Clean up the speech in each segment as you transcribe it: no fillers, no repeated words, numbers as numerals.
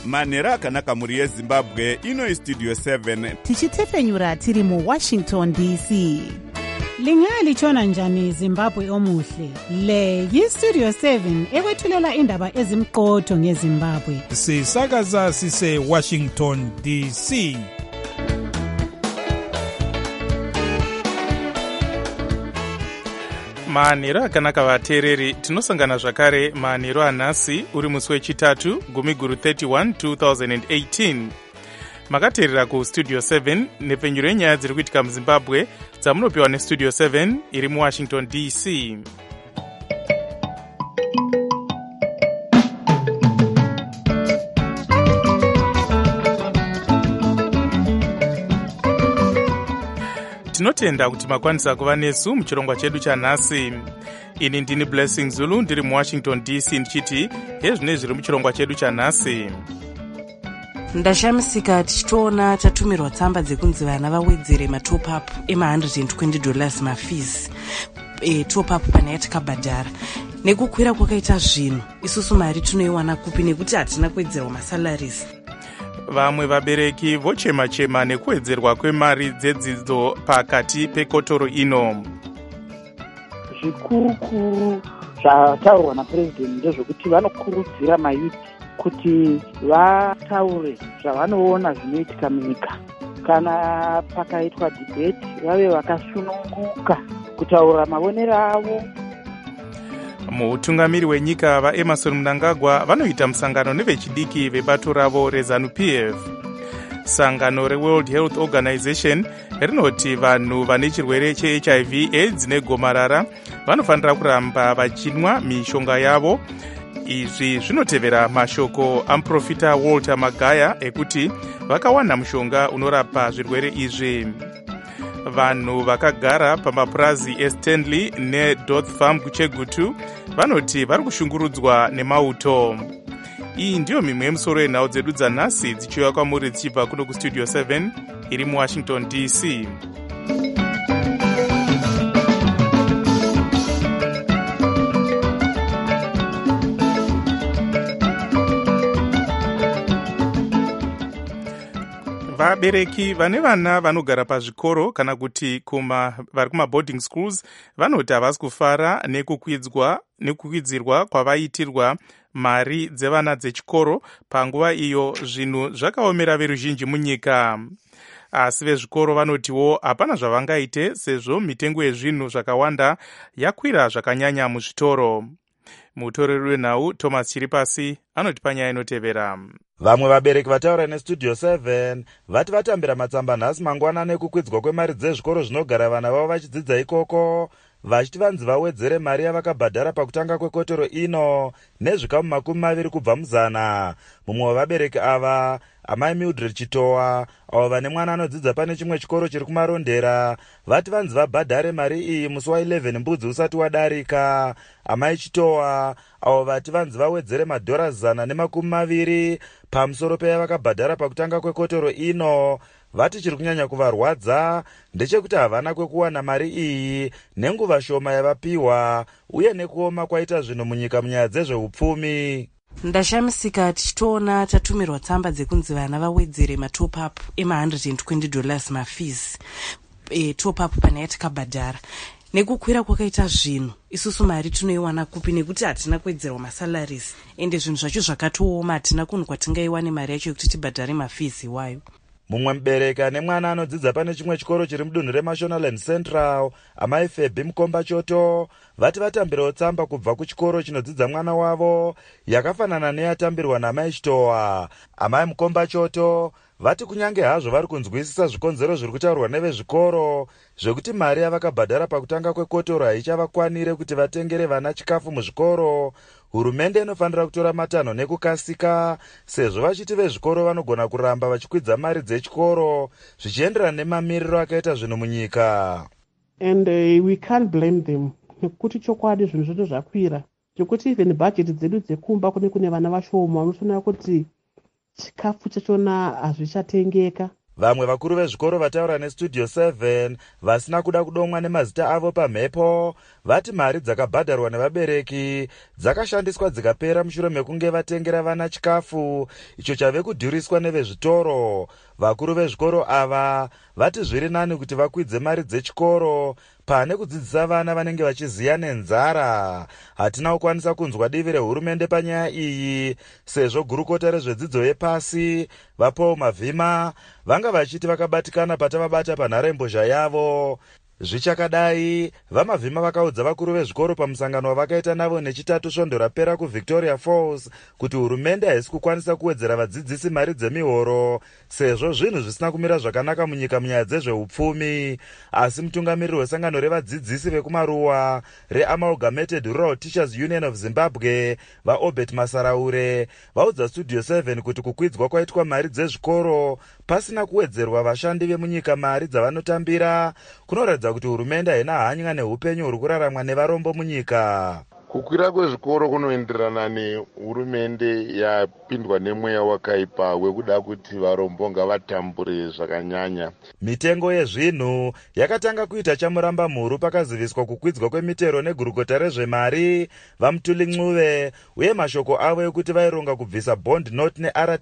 manhero akanaka mhuri yezimbabwe. Ino istudio 7 tichitefenyura tiri muWashington DC. Lingalitshona njani Zimbabwe omuhle? Le yistudio 7 ekwethulela indaba ezimqotho ngeZimbabwe. Sisakaza sise Washington DC. manhero akanaka vateereri, tinosangana zvakare manhero anhasi uri musi wechitatu gumiguru 31 2018. makateerera kustudio 7 nepfenyuro yenyaya dziri kuitika muzimbabwe dzamunopiwa nestudio 7 iri muwashington DC. tinotenda kuti makwanisa kuva nesu muchirongwa chedu chanhasi. Ini ndini Blessing Zulu ndiri muwashington DC ndichiti hezvine zviri muchirongwa chedu chanhasi. Ndashamisika tichitoona tatumirwa tsamba dzekunzi vana vawedzere matop up $120 mafees top up pane yatakabhadhara. Nekukwira kwakaita zvinhu isusu mari tunoiwana kupi nekuti hatina kuwedzerwa masalaries. Vamwe vabereki vochema-chema nekuwedzerwa kwemari dzedzidzo pakati pekotoro ino. Zvikuru zvataurwa napresident ndezvekuti vanokurudzira mayuthi kuti vataure zvavanoona zvinoitika munyika. Kana pakaitwa debate vave vakasununguka kutaura mavonero avo. Mutungamiri wenyika vaEmerson Mnangagwa vanoita musangano nevechidiki vebato ravo reZANU-PF. Sangano reWorld Health Organization rinoti vanhu vane chirwere cheHIV AIDS negomarara vanofanira kuramba vachinwa mishonga yavo. Izvi zvinotevera mashoko amuprofita Walter Magaya ekuti vakawana mushonga unorapa zvirwere izvi. Vanhu vakagara pamapurazi eStanley neDoth Farm kuChegutu vanoti vari kushungurudzwa nemauto. Iyi ndiyo mimwe yemusoro yenhau dzedu dzanhasi dzichiuya kwamuri dzichibva kuno kustudio 7 iri muWashington DC. Vabereki vane vana vanogara pazvikoro kana kuti vari kumaboarding schools vanoti havasi kufara nekukwidzirwa kwavaitirwa mari dzevana dzechikoro panguva iyo zvinhu zvakaomera veruzhinji munyika. Asi vezvikoro vanotiwo hapana zvavangaite sezvo mitengo yezvinhu zvakawanda yakwira zvakanyanya muzvitoro. Mutoreri wenhau Thomas Chiripasi anoti panyaya inotevera. Vamwe vabereki vataura nestudio 7 vati vatambira matsamba nhasi mangwanani nekukwidzwa kwemari dzezvikoro zvinogara vana vavo vachidzidza ikoko, vachiti vanzi vawedzere mari yavakabhadhara pakutanga kwekotoro ino nezvikamu 20 kubva muzana. Mumwe wavabereki ava amai Mildred Chitowa avo vane mwana anodzidza pane chimwe chikoro chiri kumarondera vati vanzi vabhadhare mari iyi musi wa11 mbudzi usati wadarika. Amai Chitowa avo vati vanzi vawedzere $120 pamusoro peyavakabhadhara pakutanga kwekotoro ino vati chiri kunyanya kuvarwadza ndechekuti havana kwekuwana mari iyi nenguva shoma yavapiwa uye nekuoma kwaita zvinhu munyika munyaya dzezveupfumi. Ndashamisika tichitoona tatumirwa tsamba dzekunzi vana vawedzere matop up $120 mafees top up pane yatakabhadhara. Nekukwira kwakaita zvinhu isusu mari tunoiwana kupi nekuti hatina kuwedzerwa masalaries ende zvinhu zvacho zvakatooma hatina kunhu kwatingaiwane mari yacho yekuti tibhadhare mafees iwayo. Mumwe mubereki ane mwana anodzidza pane chimwe chikoro chiri mudunhu reMashonaland Central amai Febhi Mukomba Choto vati vatambirawo tsamba kubva kuchikoro chinodzidza mwana wavo yakafanana neyatambirwa namai Chitowa. Amai Mukomba Choto vati kunyange hazvo vari kunzwisisa zvikonzero zviri kutaurwa nevezvikoro zvekuti mari yavakabhadhara pakutanga kwekotoro haichavakwanire kuti vatengere vana chikafu muzvikoro, hurumende inofanira kutora matanho nekukasika sezvo vachiti vezvikoro vanogona kuramba vachikwidza mari dzechikoro zvichienderana nemamiriro akaita zvinhu munyika. And we can't blame them nekuti chokwadi zvinhu zvoto zvakwira chekuti even budget dzedu dzekumba kune vana vashoma unotoona kuti chikafu chachona hazvichatengeka. Vamwe vakuru vezvikoro vataura nestudio 7 vasina kuda kudomwa nemazita avo pamhepo vati mari dzakabhadharwa nevabereki dzakashandiswa dzikapera mushure mekunge vatengera vana chikafu icho chave kudhuriswa nevezvitoro. Vakuru vezvikoro ava vati zviri nani kuti vakwidze mari dzechikoro pane kudzidzisa vana vanenge vachiziya nenzara. Hatina kukwanisa kunzwa divi rehurumende panyaya iyi, sezvo gurukota rezvedzidzo yepasi vaPaul Mavhima vanga vachiti vakabatikana patavabata panharembozha yavo. Zvichakadai, vaMavhima vakaudza vakuru vezvikoro pamusangano wavakaita navo nechitatu svondo rapera kuVictoria Falls kuti hurumende haisi kukwanisa kuwedzera vadzidzisi mari dzemihoro sezvo zvinhu zvisina kumira zvakanaka munyika munyaya dzezveupfumi. Asi mutungamiriri wesangano revadzidzisi vekumaruwa reAmalgamated Rural Teachers Union of Zimbabwe vaObert Masaraure vaudza Studio 7 kuti kukwidzwa kwaitwa mari dzezvikoro pasina kuwedzerwa vashandi vemunyika mari dzavanotambira kunoratidza kuti hurumende haina hanya neupenyu huri kuraramwa nevarombo munyika. Kukwira kwezvikoro kunoenderana nehurumende yapindwa nemweya wakaipa wekuda kuti varombo ngavatambure zvakanyanya. Mitengo yezvinhu yakatanga kuita chamuramba mhuru pakaziviswa kukwidzwa kwemitero negurukota rezvemari vaMutuli Ncube uye mashoko avo ekuti vaironga kubvisa bond note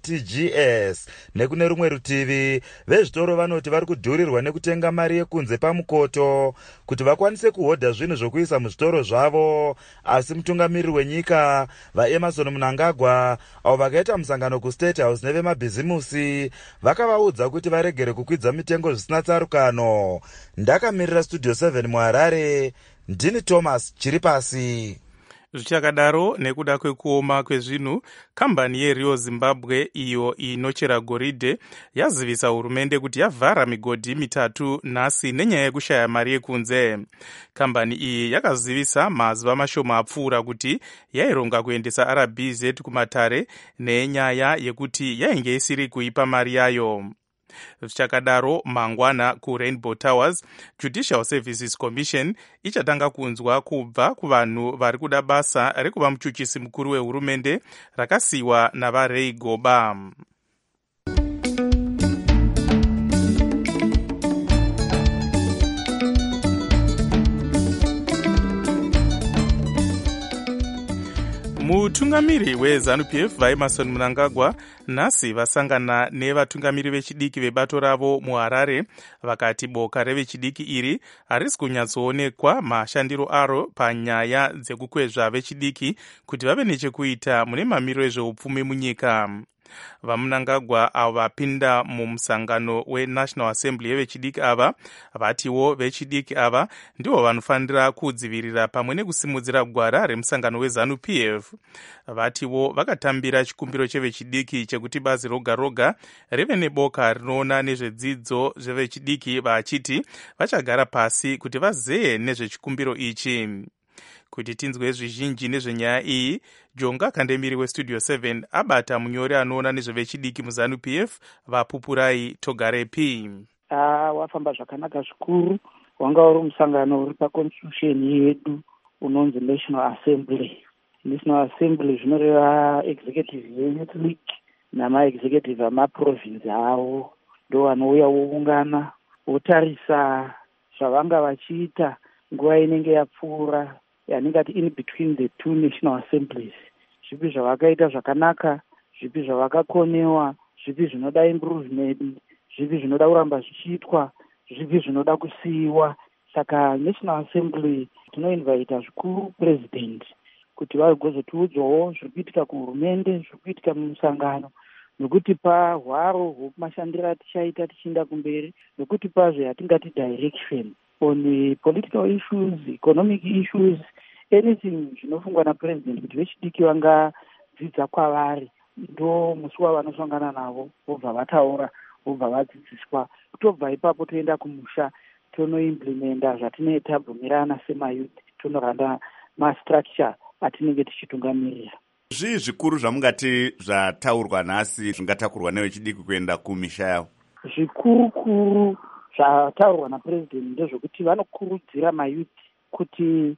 neRTGS. Nekune rumwe rutivi vezvitoro vanoti vari kudhurirwa nekutenga mari yekunze pamukoto kuti vakwanise kuhodha zvinhu zvokuisa muzvitoro zvavo. Asi mutungamiriri wenyika vaEmerson Mnangagwa avo vakaita musangano kuState House nevemabhizimusi vakavaudza kuti varegere kukwidza mitengo zvisina tsarukano. Ndakamirira Studio 7 muHarare, ndini Thomas Chiripasi. Zvichakadaro, nekuda kwekuoma kwezvinhu, kambani yeRio Zimbabwe iyo inochera goridhe yazivisa hurumende kuti yavhara migodhi mitatu nhasi nenyaya yekushaya mari yekunze. Kambani iyi yakazivisa mazuva mashoma apfuura kuti yaironga kuendesa RBZ kumatare nenyaya yekuti yainge isiri kuipa mari yayo. Zvichakadaro, mangwana kuRainbow Towers Judicial Services Commission ichatanga kunzwa kubva kuvanhu vari kuda basa rekuva muchuchisi mukuru wehurumende rakasiyiwa navaRay Goba. Mutungamiri weZANU-PF vaEmerson Mnangagwa nhasi vasangana nevatungamiri vechidiki vebato ravo muHarare vakati boka revechidiki iri harisi kunyatsoonekwa mashandiro aro panyaya dzekukwezva vechidiki kuti vave nechekuita mune mamiriro ezveupfumi munyika. VaMnangagwa avo vapinda mumusangano weNational Assembly yevechidiki ava vatiwo vechidiki ava ndivo vanofanira kudzivirira pamwe nekusimudzira gwara remusangano weZANU-PF. Vatiwo vakatambira chikumbiro chevechidiki chekuti bazi roga roga rive neboka rinoona nezvedzidzo zvevechidiki vachiti vachagara pasi kuti vazeye nezvechikumbiro ichi. Kuti tinzwe zvizhinji nezvenyaya iyi, Jonga Kandemiri weStudio 7 abata munyori anoona nezvevechidiki muZANU-PF vaPupurai Togarepi. Wafamba zvakanaka zvikuru. Wanga uri musangano uri paconstitution yedu unonzi National Assembly. National Assembly zvinoreva executive unit league nama-executive amaprovince avo ndo vanouya voungana votarisa zvavanga vachiita nguva inenge yapfuura yaningati in between the two national assemblies. Zvipi zvavakaita zvakanaka, zvipi zvavakakonewa, zvipi zvinoda improvement, zvipi zvinoda kuramba zvichiitwa, zvipi zvinoda kusiyiwa. Saka National Assembly tinoinvita zvikuru president kuti vagozotiudzawo zviri kuitika kuhurumende, zviri kuitika mumusangano, nokutipa hwaro hwemashandiro atichaita tichienda kumberi, nokutipazve yatingati direction on political issues, economic issues, anything zvinofungwa napresident kuti vechidiki vangadzidza kwavari. Ndo musi wavanosangana navo vobva vataura, vobva vadzidziswa. Kutobva ipapo toenda kumusha tonoimplementa zvatinoita bvumirana semayuth, tonoranda mastructure atinenge tichitungamirira. Zvii zvikuru zvamungati zvataurwa nhasi zvingatakurwa nevechidiki kuenda kumisha yavo? Zvikuru zvataurwa napresident ndezvekuti vanokurudzira mayuth kuti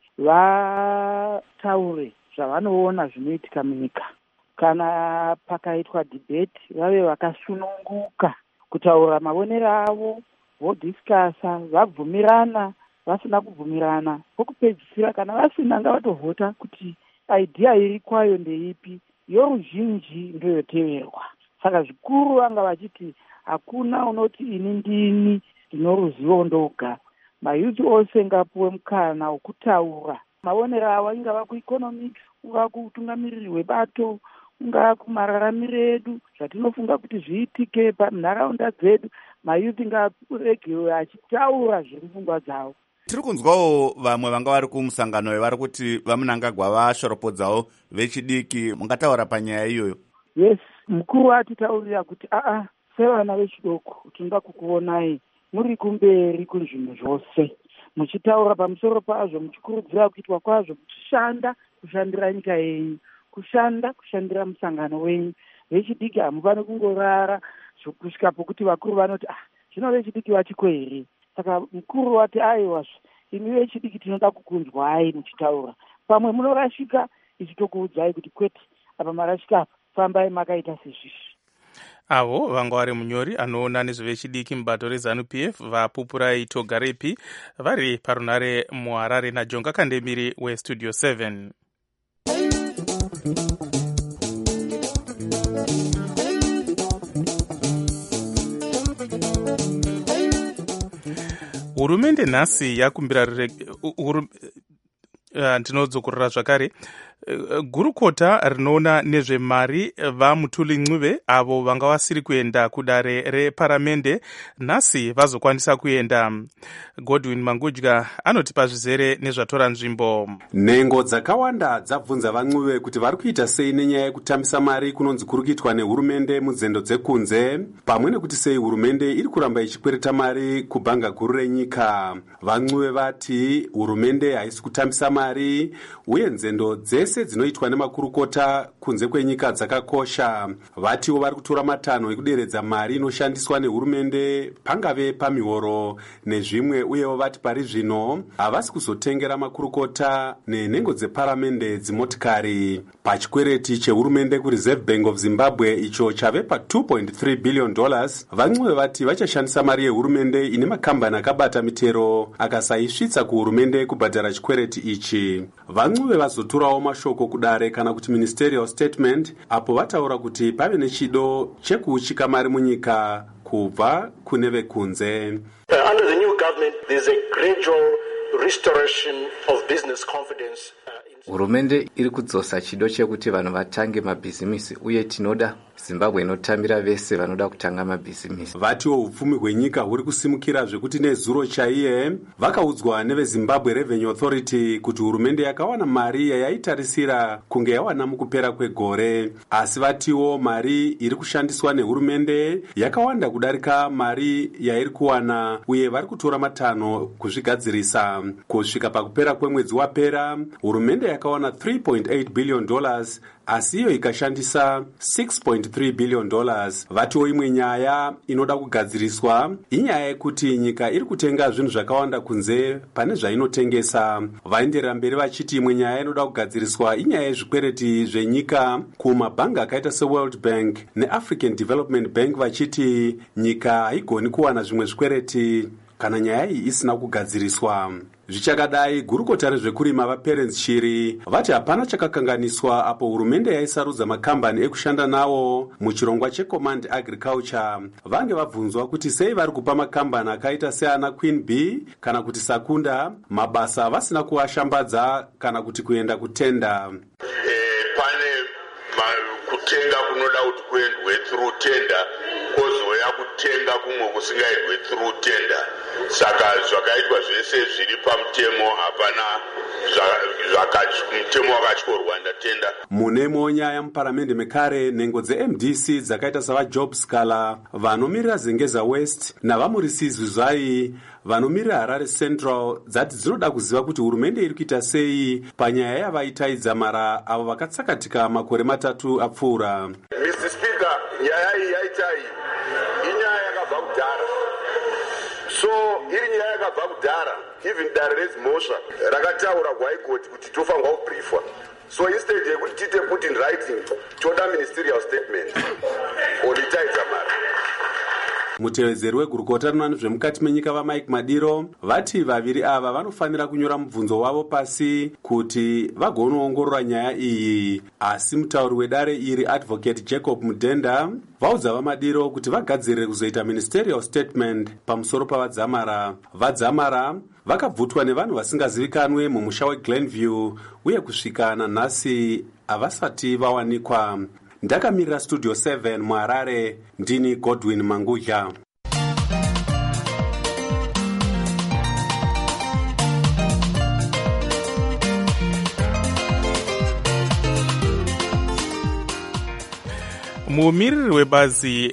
vataure zvavanoona zvinoitika munyika. Kana pakaitwa debate vave vakasununguka kutaura mavonero avo, vodhiskasa, vabvumirana, vasina kubvumirana. Pokupedzisira kana vasina ngavatovhota kuti idea iri kwayo ndeipi, yoruzhinji ndoyoteverwa. Saka zvikuru vanga vachiti hakuna unoti ini ndini ndinoruzivo ndoga. Mayuthi ose ngapuwe mukana wokutaura maonero avo, ingava kueconomics, ungava kuutungamiriri hwebato, ungava kumararamiro edu, zvatinofunga kuti zviitike panharaunda dzedu. Mayuthi ngaaregewe achitaura zviri mupfungwa dzavo. Tiri kunzwawo vamwe vanga vari kumusangano vari kuti vaMnangagwa vashoropodzawo vechidiki. Mungataura panyaya iyoyo? Yes, mukuru atitaurira kuti sevana vechidoko tinoda kukuonai muri kumberi kuzvinhu zvose, muchitaura pamusoro pazvo, muchikurudzira kuitwa kwazvo, muchishanda kushandira nyika yenyu, kushandira musangano wenyu. Vechidiki hamufani kungorara kusvika pokuti vakuru vanoti zvino vechidiki vachiko here. Saka mukuru wati aiwa, imi vechidiki tinoda kukunzwai muchitaura. Pamwe munorashika, ichitokuudzai kuti kwete, apa marashika apa, fambai makaita sezvizvi. Avo vanga vari munyori anoona nezvevechidiki mubato reZANU-PF vaPupurai Togarepi vari parunare muHarare naJonga Kandemiri weStudio 7. Hurumende nhasi yakumbira ndinodzokorora zvakare. Gurukota rinoona nezvemari vaMutuli Ncube avo vanga vasiri kuenda kudare reparamende nhasi vazokwanisa kuenda. Godwin Mangudya anotipa zvizere nezvatora nzvimbo. Nhengo dzakawanda dzabvunza vaNcube kuti vari kuita sei nenyaya yekutambisa mari kunonzi kuri kuitwa nehurumende munzendo dzekunze, pamwe nekuti sei hurumende iri kuramba ichikwereta mari kubhanga guru renyika. vaNcube vati hurumende haisi kutambisa mari uye nzendo dzese dzinoitwa nemakurukota kunze kwenyika dzakakosha. Vatiwo vari kutora matanho ekuderedza mari inoshandiswa nehurumende pangave pamihoro nezvimwe, uyewo vati pari zvino havasi kuzotengera makurukota nenhengo dzeparamende dzimotikari. Pachikwereti chehurumende kuReserve Bank of Zimbabwe icho chave pa$2.3 billion, vaNcube vati vachashandisa mari yehurumende ine makambani akabata mitero akasaisvitsa kuhurumende kubhadhara chikwereti ichi. vaNcube vazoturawo mashoko kudare kana kuti ministerial statement apo vataura kuti pave nechido chekuuchika mari munyika kubva kune vekunze. Under the new government there is a gradual restoration of business confidence. Hurumende iri kudzosa chido chekuti vanhu vatange mabhizimisi uye tinoda Zimbabwe inotambira vese vanoda kutanga mabhizimisi. Vatiwo upfumi hwenyika huri kusimukira zvekuti nezuro chaiye vakaudzwa neveZimbabwe Revenue Authority kuti hurumende yakawana mari yayaitarisira kunge yawana mukupera kwegore, asi vatiwo mari iri kushandiswa nehurumende yakawanda kudarika mari yairi kuwana uye vari kutora matanho kuzvigadzirisa. Kusvika pakupera kwemwedzi wapera hurumende yakawana $3.8 billion asi iyo ikashandisa $6.3 billion. Vatiwo imwe nyaya inoda kugadziriswa inyaya yekuti nyika iri kutenga zvinhu zvakawanda kunze pane zvainotengesa. Vaenderera mberi vachiti imwe nyaya inoda kugadziriswa inyaya yezvikwereti zvenyika kumabhanga akaita seWorld Bank neAfrican Development Bank, vachiti nyika haigoni kuwana zvimwe zvikwereti kana nyaya iyi isina kugadziriswa. Zvichakadai, gurukota rezvekurima vaPerence Shiri vati hapana chakakanganiswa apo hurumende yaisarudza makambani ekushanda nawo muchirongwa cheCommand Agriculture. Vange vabvunzwa kuti sei vari kupa makambani akaita seana Queen Bee kana kuti Sakunda mabasa vasina kuashambadza kana kuti kuenda kutenda. Pane kutenga kunoda kuti kuendwe through tender, kozoya kutenga kumwe kusingaendwe through tender. Saka zvakaitwa zvese zviri pamutemo, hapana mutemo wakatyorwa ndatenda. Munemo nyaya muparamende mekare nhengo dzeMDC dzakaita savaJob Scala vanomirira Zengeza West navaMurisizwi Zvai vanomirira Harare Central dzati dzinoda kuziva kuti hurumende iri kuita sei panyaya yavaitaidza mara avo vakatsakatika makore 3 apfuura. Mr. Speaker, nyaya iyi yaitai inyaya yakabva kudhara. So iri nyaya yakabva kudhara, even dare rezimhosva rakataura kuHigh kuti tofanirwa kubriefwa. So instead yekuti tite put in writing, toda ministerial statement olitaidza mari. Mutevedzeri wegurukota rinoona nezvemukati menyika vaMike Madiro vati vaviri ava vanofanira kunyora mubvunzo wavo pasi kuti vagonoongorora nyaya iyi, asi mutauri wedare iri Advocate Jacob Mudenda vaudza vaMadiro kuti vagadzirire kuzoita ministerial statement pamusoro pavadzamara. Vadzamara vakabvutwa nevanhu vasingazivikanwe mumusha weGlenview uye kusvika nanhasi havasati vawanikwa. Ndakamirira Studio 7 muHarare, ndini Godwin Mangudya. mumiriri webazi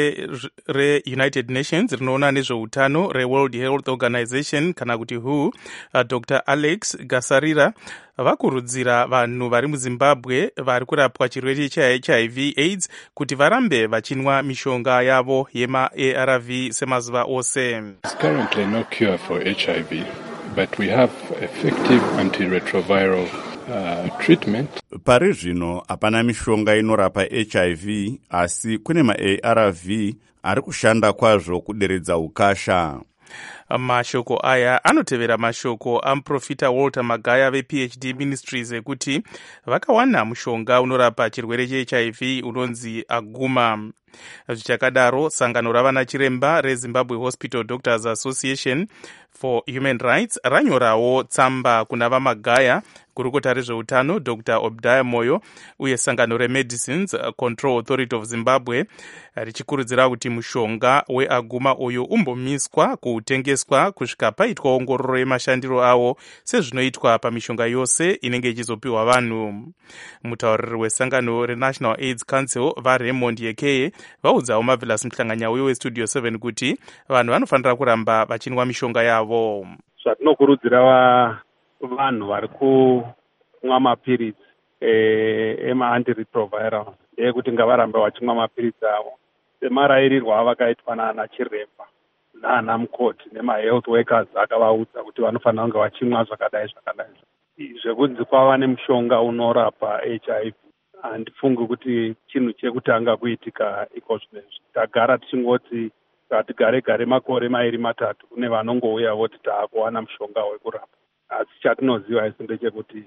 reUnited Nations rinoona nezveutano reWorld Health Organization kana kuti WHO, Dr. Alex Gasarira vakurudzira vanhu vari muZimbabwe vari kurapwa chirwere cheHIV AIDS kuti varambe vachinwa mishonga yavo yemaARV semazuva ose. There's currently no cure for HIV, but we have effective antiretroviral treatment. Pari zvino hapana mishonga inorapa HIV, asi kune maARV ari kushanda kwazvo kuderedza ukasha. Mashoko aya anotevera mashoko amuprofita Walter Magaya vePhD Ministries ekuti vakawana mushonga unorapa chirwere cheHIV unonzi Aguma. Zvichakadaro, sangano ravana chiremba reZimbabwe Hospital Doctors Association for Human Rights ranyorawo tsamba kuna vaMagaya, gurukota rezveutano Dr. Obadiah Moyo uye sangano reMedicines Control Authority of Zimbabwe richikurudzira kuti mushonga weAguma uyu umbomiswa kuutengeswa kusvika paitwa ongororo yemashandiro awo sezvinoitwa pamishonga yose inenge ichizopiwa vanhu. Mutauriri wesangano reNational AIDS Council vaRaymond Yekeye vaudzawo Marvelous Mhlanganyauye weStudio 7 kuti vanhu vanofanira kuramba vachinwa mishonga yavo. Zvatinokurudzira vanhu vari kumwa mapiritsi ema-antiretroviral ekuti ngavarambe vachimwa mapiritsi avo semarayirirwa avakaitwa naana chiremba naana mukoti nemahealth workers akavaudza kuti vanofanira kunge vachimwa zvakadai. Zvekunzi kwava nemushonga unorapa HIV handifungi kuti chinhu chekutanga kuitika iko zvinezvi. Tagara tichingoti ngatigare makore 2-3 kune vanongouya voti taakuwana mushonga wekurapa. Asi chatinoziva isi ndechekuti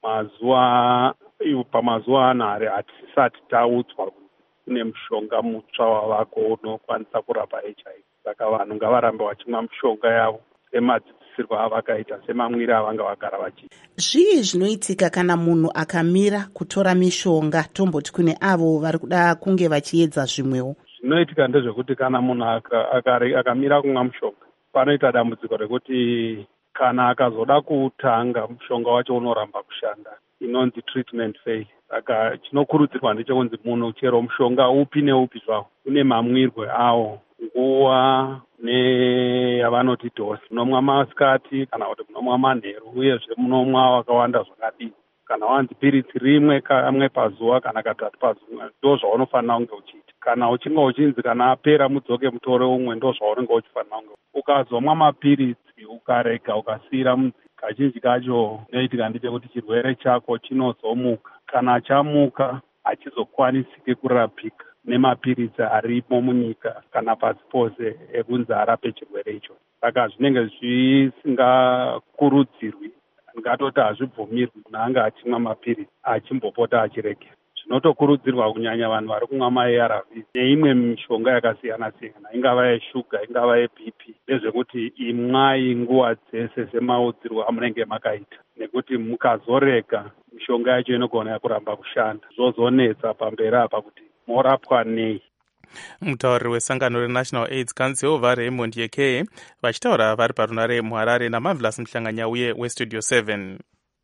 pamazuva anhare hatisati taudzwa kuti kune mushonga mutsva wavako unokwanisa kurapa HIV. Saka vanhu ngavarambe vachimwa mushonga yavo semadzidzisirwo avakaita, semamwire avanga vagara vachiita. Zvii zvinoitika kana munhu akamira kutora mishonga, tomboti kune avo vari kuda kunge vachiedza zvimwewo? Zvinoitika ndezvekuti kana munhu akamira kumwa mushonga, panoita dambudziko rekuti kana akazoda kutanga mushonga wacho unoramba kushanda, inonzi treatment fail. Saka chinokurudzirwa ndechekunzi munhu chero mushonga upi neupi zvawo une mamwirwe awo, nguva neyavanoti dosi. Munomwa masikati kana kuti munomwa manheru, uyezve munomwa wakawanda zvakadii. Kana wanzi piritsi rimwe kamwe pazuva kana katatu pazuva, ndo zvaunofanira kunge uchiita. Kana uchinge uchinzi kana apera mudzoke mutore umwe, ndo zvaunenge uchifanira kunge. Ukazomwa mapiritsi ukarega ukasiyira mudzika, kazhinji kacho inoitika ndechekuti chirwere chako chinozomuka. Kana chamuka hachizokwanisiki kurapika nemapiritsi arimo munyika kana pasi pose ekunzi arape chirwere icho. Saka zvinenge zvisingakurudzirwi, ngatoti hazvibvumirwi munhu anga achimwa mapiritsi achimbopota achiregera. Zvinotokurudzirwa kunyanya vanhu vari kumwa maARV neimwe mishonga yakasiyana-siyana, ingava yeshuga, ingava yeBP, ndezvekuti imwai nguva dzese semaudzirwo amunenge makaita, nekuti mukazorega mishonga yacho inogona kuramba kushanda, zvozonetsa pamberi apa kuti morapwa nei. Mutauriri wesangano reNational AIDS Council vaRaymond Yekeye vachitaura vari parunare muHarare naMarvelous Mhlanganyauye weStudio 7.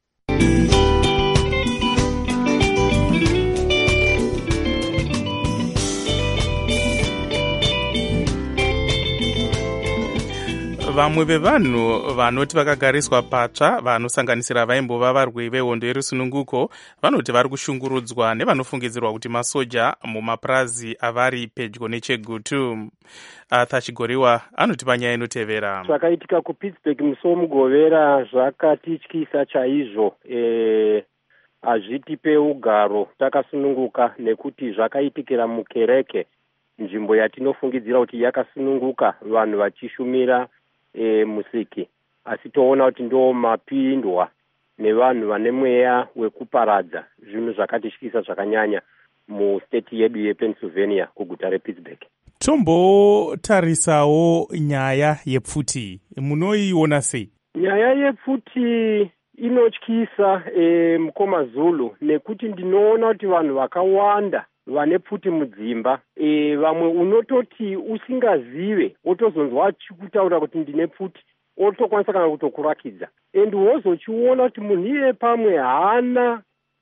Vamwe vevanhu vanoti vakagariswa patsva vanosanganisira vaimbova varwi vehondo yerusununguko vanoti vari kushungurudzwa nevanofungidzirwa kuti masoja mumapurazi avari pedyo neChegutu. Arthur Chigoriwa anoti panyaya inotevera. Zvakaitika kuPittsburgh musi womugovera zvakatityisa chaizvo. Hazvitipe ugaro takasununguka nekuti zvakaitikira mukereke nzvimbo yatinofungidzira kuti yakasununguka vanhu vachishumira musiki, asi toona kuti ndo mapindwa nevanhu vane mweya wekuparadza zvinhu zvakatityisa zvakanyanya mustate yedu yePennsylvania kuguta rePittsburgh. Tombotarisawo nyaya yepfuti, munoiona sei? Nyaya yepfuti inotyisa mukoma Zulu, nekuti ndinoona kuti vanhu vakawanda vane pfuti mudzimba, vamwe unototi usingazive wotozonzwa achikutaura kuti ndine pfuti, otokwanisa kana kutokurakidza, and wozochiona kuti munhu iye pamwe haana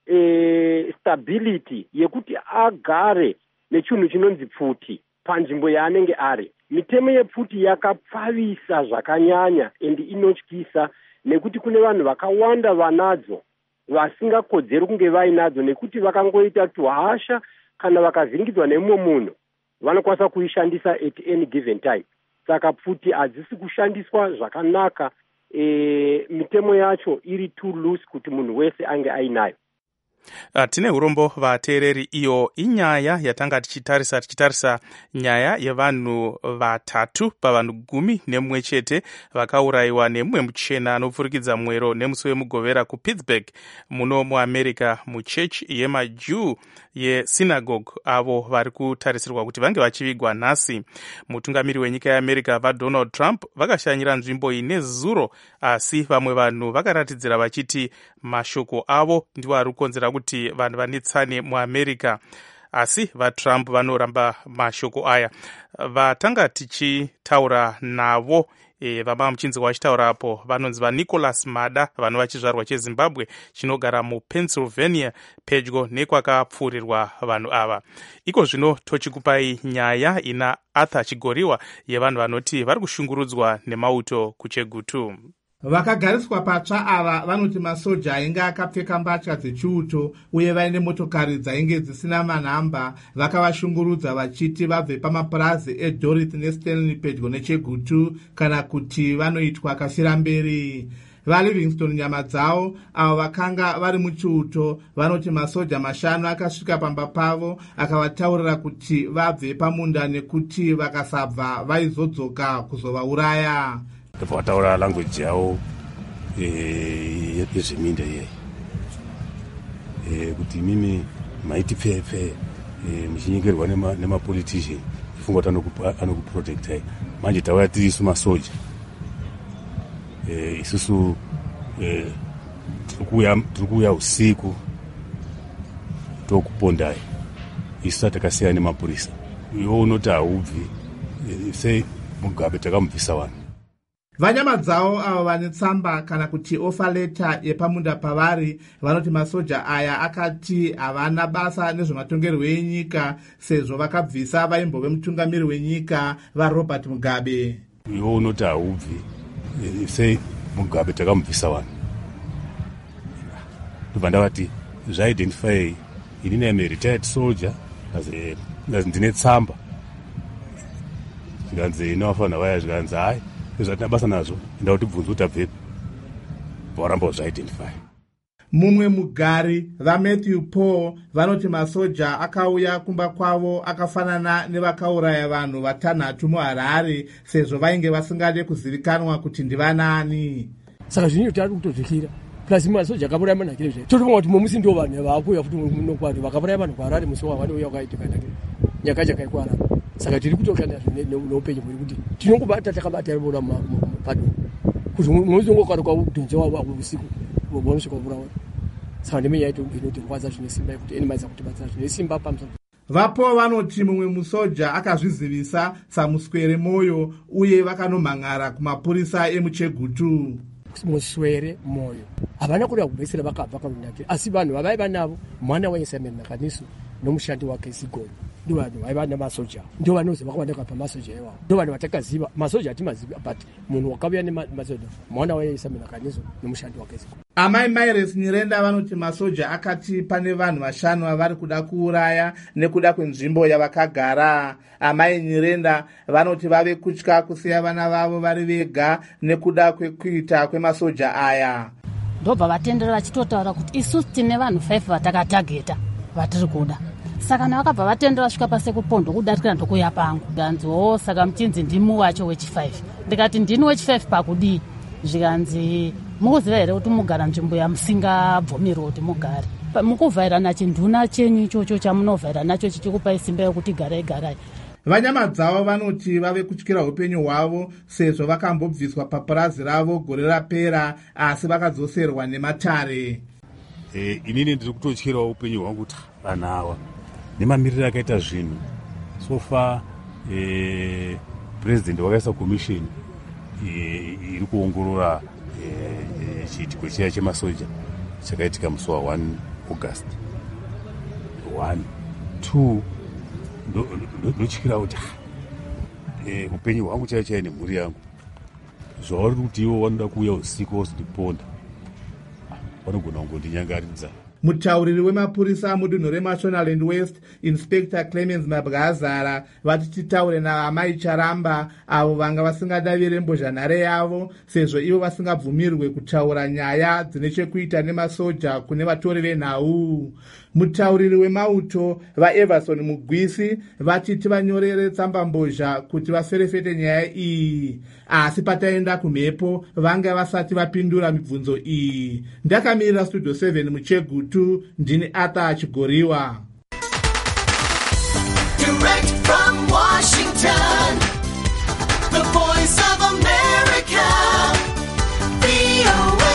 stability yekuti agare nechinhu chinonzi pfuti panzvimbo yaanenge ari. Mitemo yepfuti yakapfavisa zvakanyanya and inotyisa, nekuti kune vanhu vakawanda vanadzo vasingakodzeri kunge vainadzo, nekuti vakangoita tuhasha kana vakavhiringidzwa nemumwe munhu vanokwanisa kuishandisa at any given time. Saka pfuti hadzisi kushandiswa zvakanaka, mitemo yacho iri too loose kuti munhu wese ange ainayo. Tine urombo vateereri, iyo inyaya yatanga tichitarisa nyaya yevanhu vatatu pavanhu 11 chete vakaurayiwa nemumwe muchena anopfurikidza mwero nemusi wemugovera kuPittsburgh muno muamerica muchechi yemaJew yesynagogue, avo vari kutarisirwa kuti vange vachivigwa nhasi. Mutungamiri wenyika yeAmerica vaDonald Trump vakashanyira nzvimbo ine zuro, asi vamwe vanhu vakaratidzira vachiti mashoko avo ndiwo ari kukonzera kuti vanhu vanetsane muamerica, asi vaTrump vanoramba mashoko aya. Vatanga tichitaura navo vama muchinzi wachitaurapo vanonzi vaNicholas Mada, vanhu vachizvarwa cheZimbabwe chinogara muPennsylvania pedyo nekwakapfuurirwa vanhu ava. Iko zvino tochikupai nyaya ina Arthur Chigoriwa yevanhu vanoti vari kushungurudzwa nemauto kuChegutu. Vakagariswa patsva ava vanoti masoja ainge akapfeka mbatya dzechiuto uye vaine motokari dzainge dzisina manhamba vakavashungurudza vachiti vabve pamapurazi eDorith neStanley pedyo neChegutu kana kuti vanoitwa kafira mberi. VaLivingston nyama dzavo avo vakanga vari muchiuto vanoti masoja 5 akasvika pamba pavo akavataurira kuti vabve pamunda nekuti vakasabva vaizodzoka kuzovauraya. Vataura language yavo yezveminda iyeyi kuti mimi maiti pfepfe muchinyengerwa nemapolitician funga kuti anokuprotectai. Manje tauya tiri isu masoja, isusu tiri kuuya usiku tokupondai, isu takasiyana nemapurisa. Iwo unoti haubvi, sei Mugabe takamubvisa vanhu. Vanyama dzavo avo vane tsamba kana kuti ofa leta yepamunda pavari vanoti masoja aya akati havana basa nezvematongerwo enyika sezvo vakabvisa vaimbove mutungamiri wenyika vaRobert Mugabe. Iwo unoti haubvi, sei Mugabe takamubvisa vanhu. Ndobva ndavati zvaidentify inini am a retired soldier, ndine tsamba, zvikanzi inovafanira vaya, zvikanzi hai zvatina basa nazvo enda kuti bvunza kuti abvepi, varamba kuzviidentify. Mumwe mugari vaMatthew Paul vanoti masoja akauya kumba kwavo akafanana nevakauraya vanhu 6 muHarare sezvo vainge vasingade kuzivikanwa kuti ndivanani. Saka zvinhu tari kutozvikira plus masoja akauraya vanhu akire zvee totofunga kuti musi ndo vanhu vakuuya futi munokwati vakauraya vanhu kuHarare musi wavanouya wakaitika nakire nyaka chakaikuara. Saka tiri kutokana neupenyu huri kuti tinongobata takabata rivona mupadho kuti munozongokara kwaudhonze wavo usiku vanosvika kuvurawa. Saka ndimenya inotirwadza zvine simba yekuti enimaiza kuti batsira zvine simba pamusoro. Vapo vanoti mumwe musoja akazvizivisa samuswere moyo uye vakanomhan'ara kumapurisa emuChegutu. Muswere moyo havana kuda kubvesera vakabva karunakira, asi vanhu vavaiva navo mwana waIsamuel Nakanisu nomushandi wake Sigoni ndo vanhu vaiva namasoja, ndo vanoziva kwavanoka pamasoja iwavo, ndo vanhu vatakaziva. Masoja hatimaziva, but munhu wakauya nemasoja mwana waIsamuel Nakanisu nomushandi wake Sigoni. Amai Myres Nyirenda vanoti masoja akati pane vanhu 5 vavari kuda kuuraya nekuda kwenzvimbo yavakagara. Amai Nyirenda vanoti vave kutya kusiya vana vavo vari vega nekuda kwekuita kwemasoja aya. Ndobva vatendera vachitotaura kuti isusu tine vanhu 5 vatakatageta vatiri kuda. saka na vakabva vatendera svika pasekupondo kudarikira ndokuya pangu ndanziwo saka muchinzi ndimi wacho wechi5 ndikati ndini wechi5 pakudii zvikanzi mukuziva here kuti mugara nzvimbo yamusingabvumirwi kuti mugare mukuvhairana chinduna chenyu ichocho chamunovhaira nacho chichikupai simba yokuti garai vanyama dzavo vanoti vave kutyira upenyu hwavo sezvo vakambobviswa papurazi ravo gore rapera asi vakadzoserwa nematare. Inini ndiri kutotyirawo upenyu hwangu kuti vanhu ava nemamiriro akaita zvinhu sofa purezidendi wakaisa komishini iri kuongorora chiitiko chiya chemasoja chakaitika musi wa 1 August 1 2 ndotyira kuti upenyu hwangu chaichai nemhuri yangu zvauri kuti ivo vanoda kuuya usiku vozondiponda vanogona kungondinyangaridza. Mutauriri wemapurisa mudunhu reMashonaland West Inspector Clemens Mabgazara vati titaure naamai Charamba avo vanga vasingadavire mbozhanhare yavo sezvo ivo vasingabvumirwe kutaura nyaya dzine chekuita nemasoja kune vatori venhau. Mutauriri wemauto vaEverson Mugwisi vatiti vanyorere tsambambozha kuti vaferefete nyaya iyi asi pataenda kumhepo vanga vasati vapindura mibvunzo iyi. Ndakamirira Studio 7 muChegutu ndini Arthur Chigoriwa. Direct from Washington, the voice of America, VOA.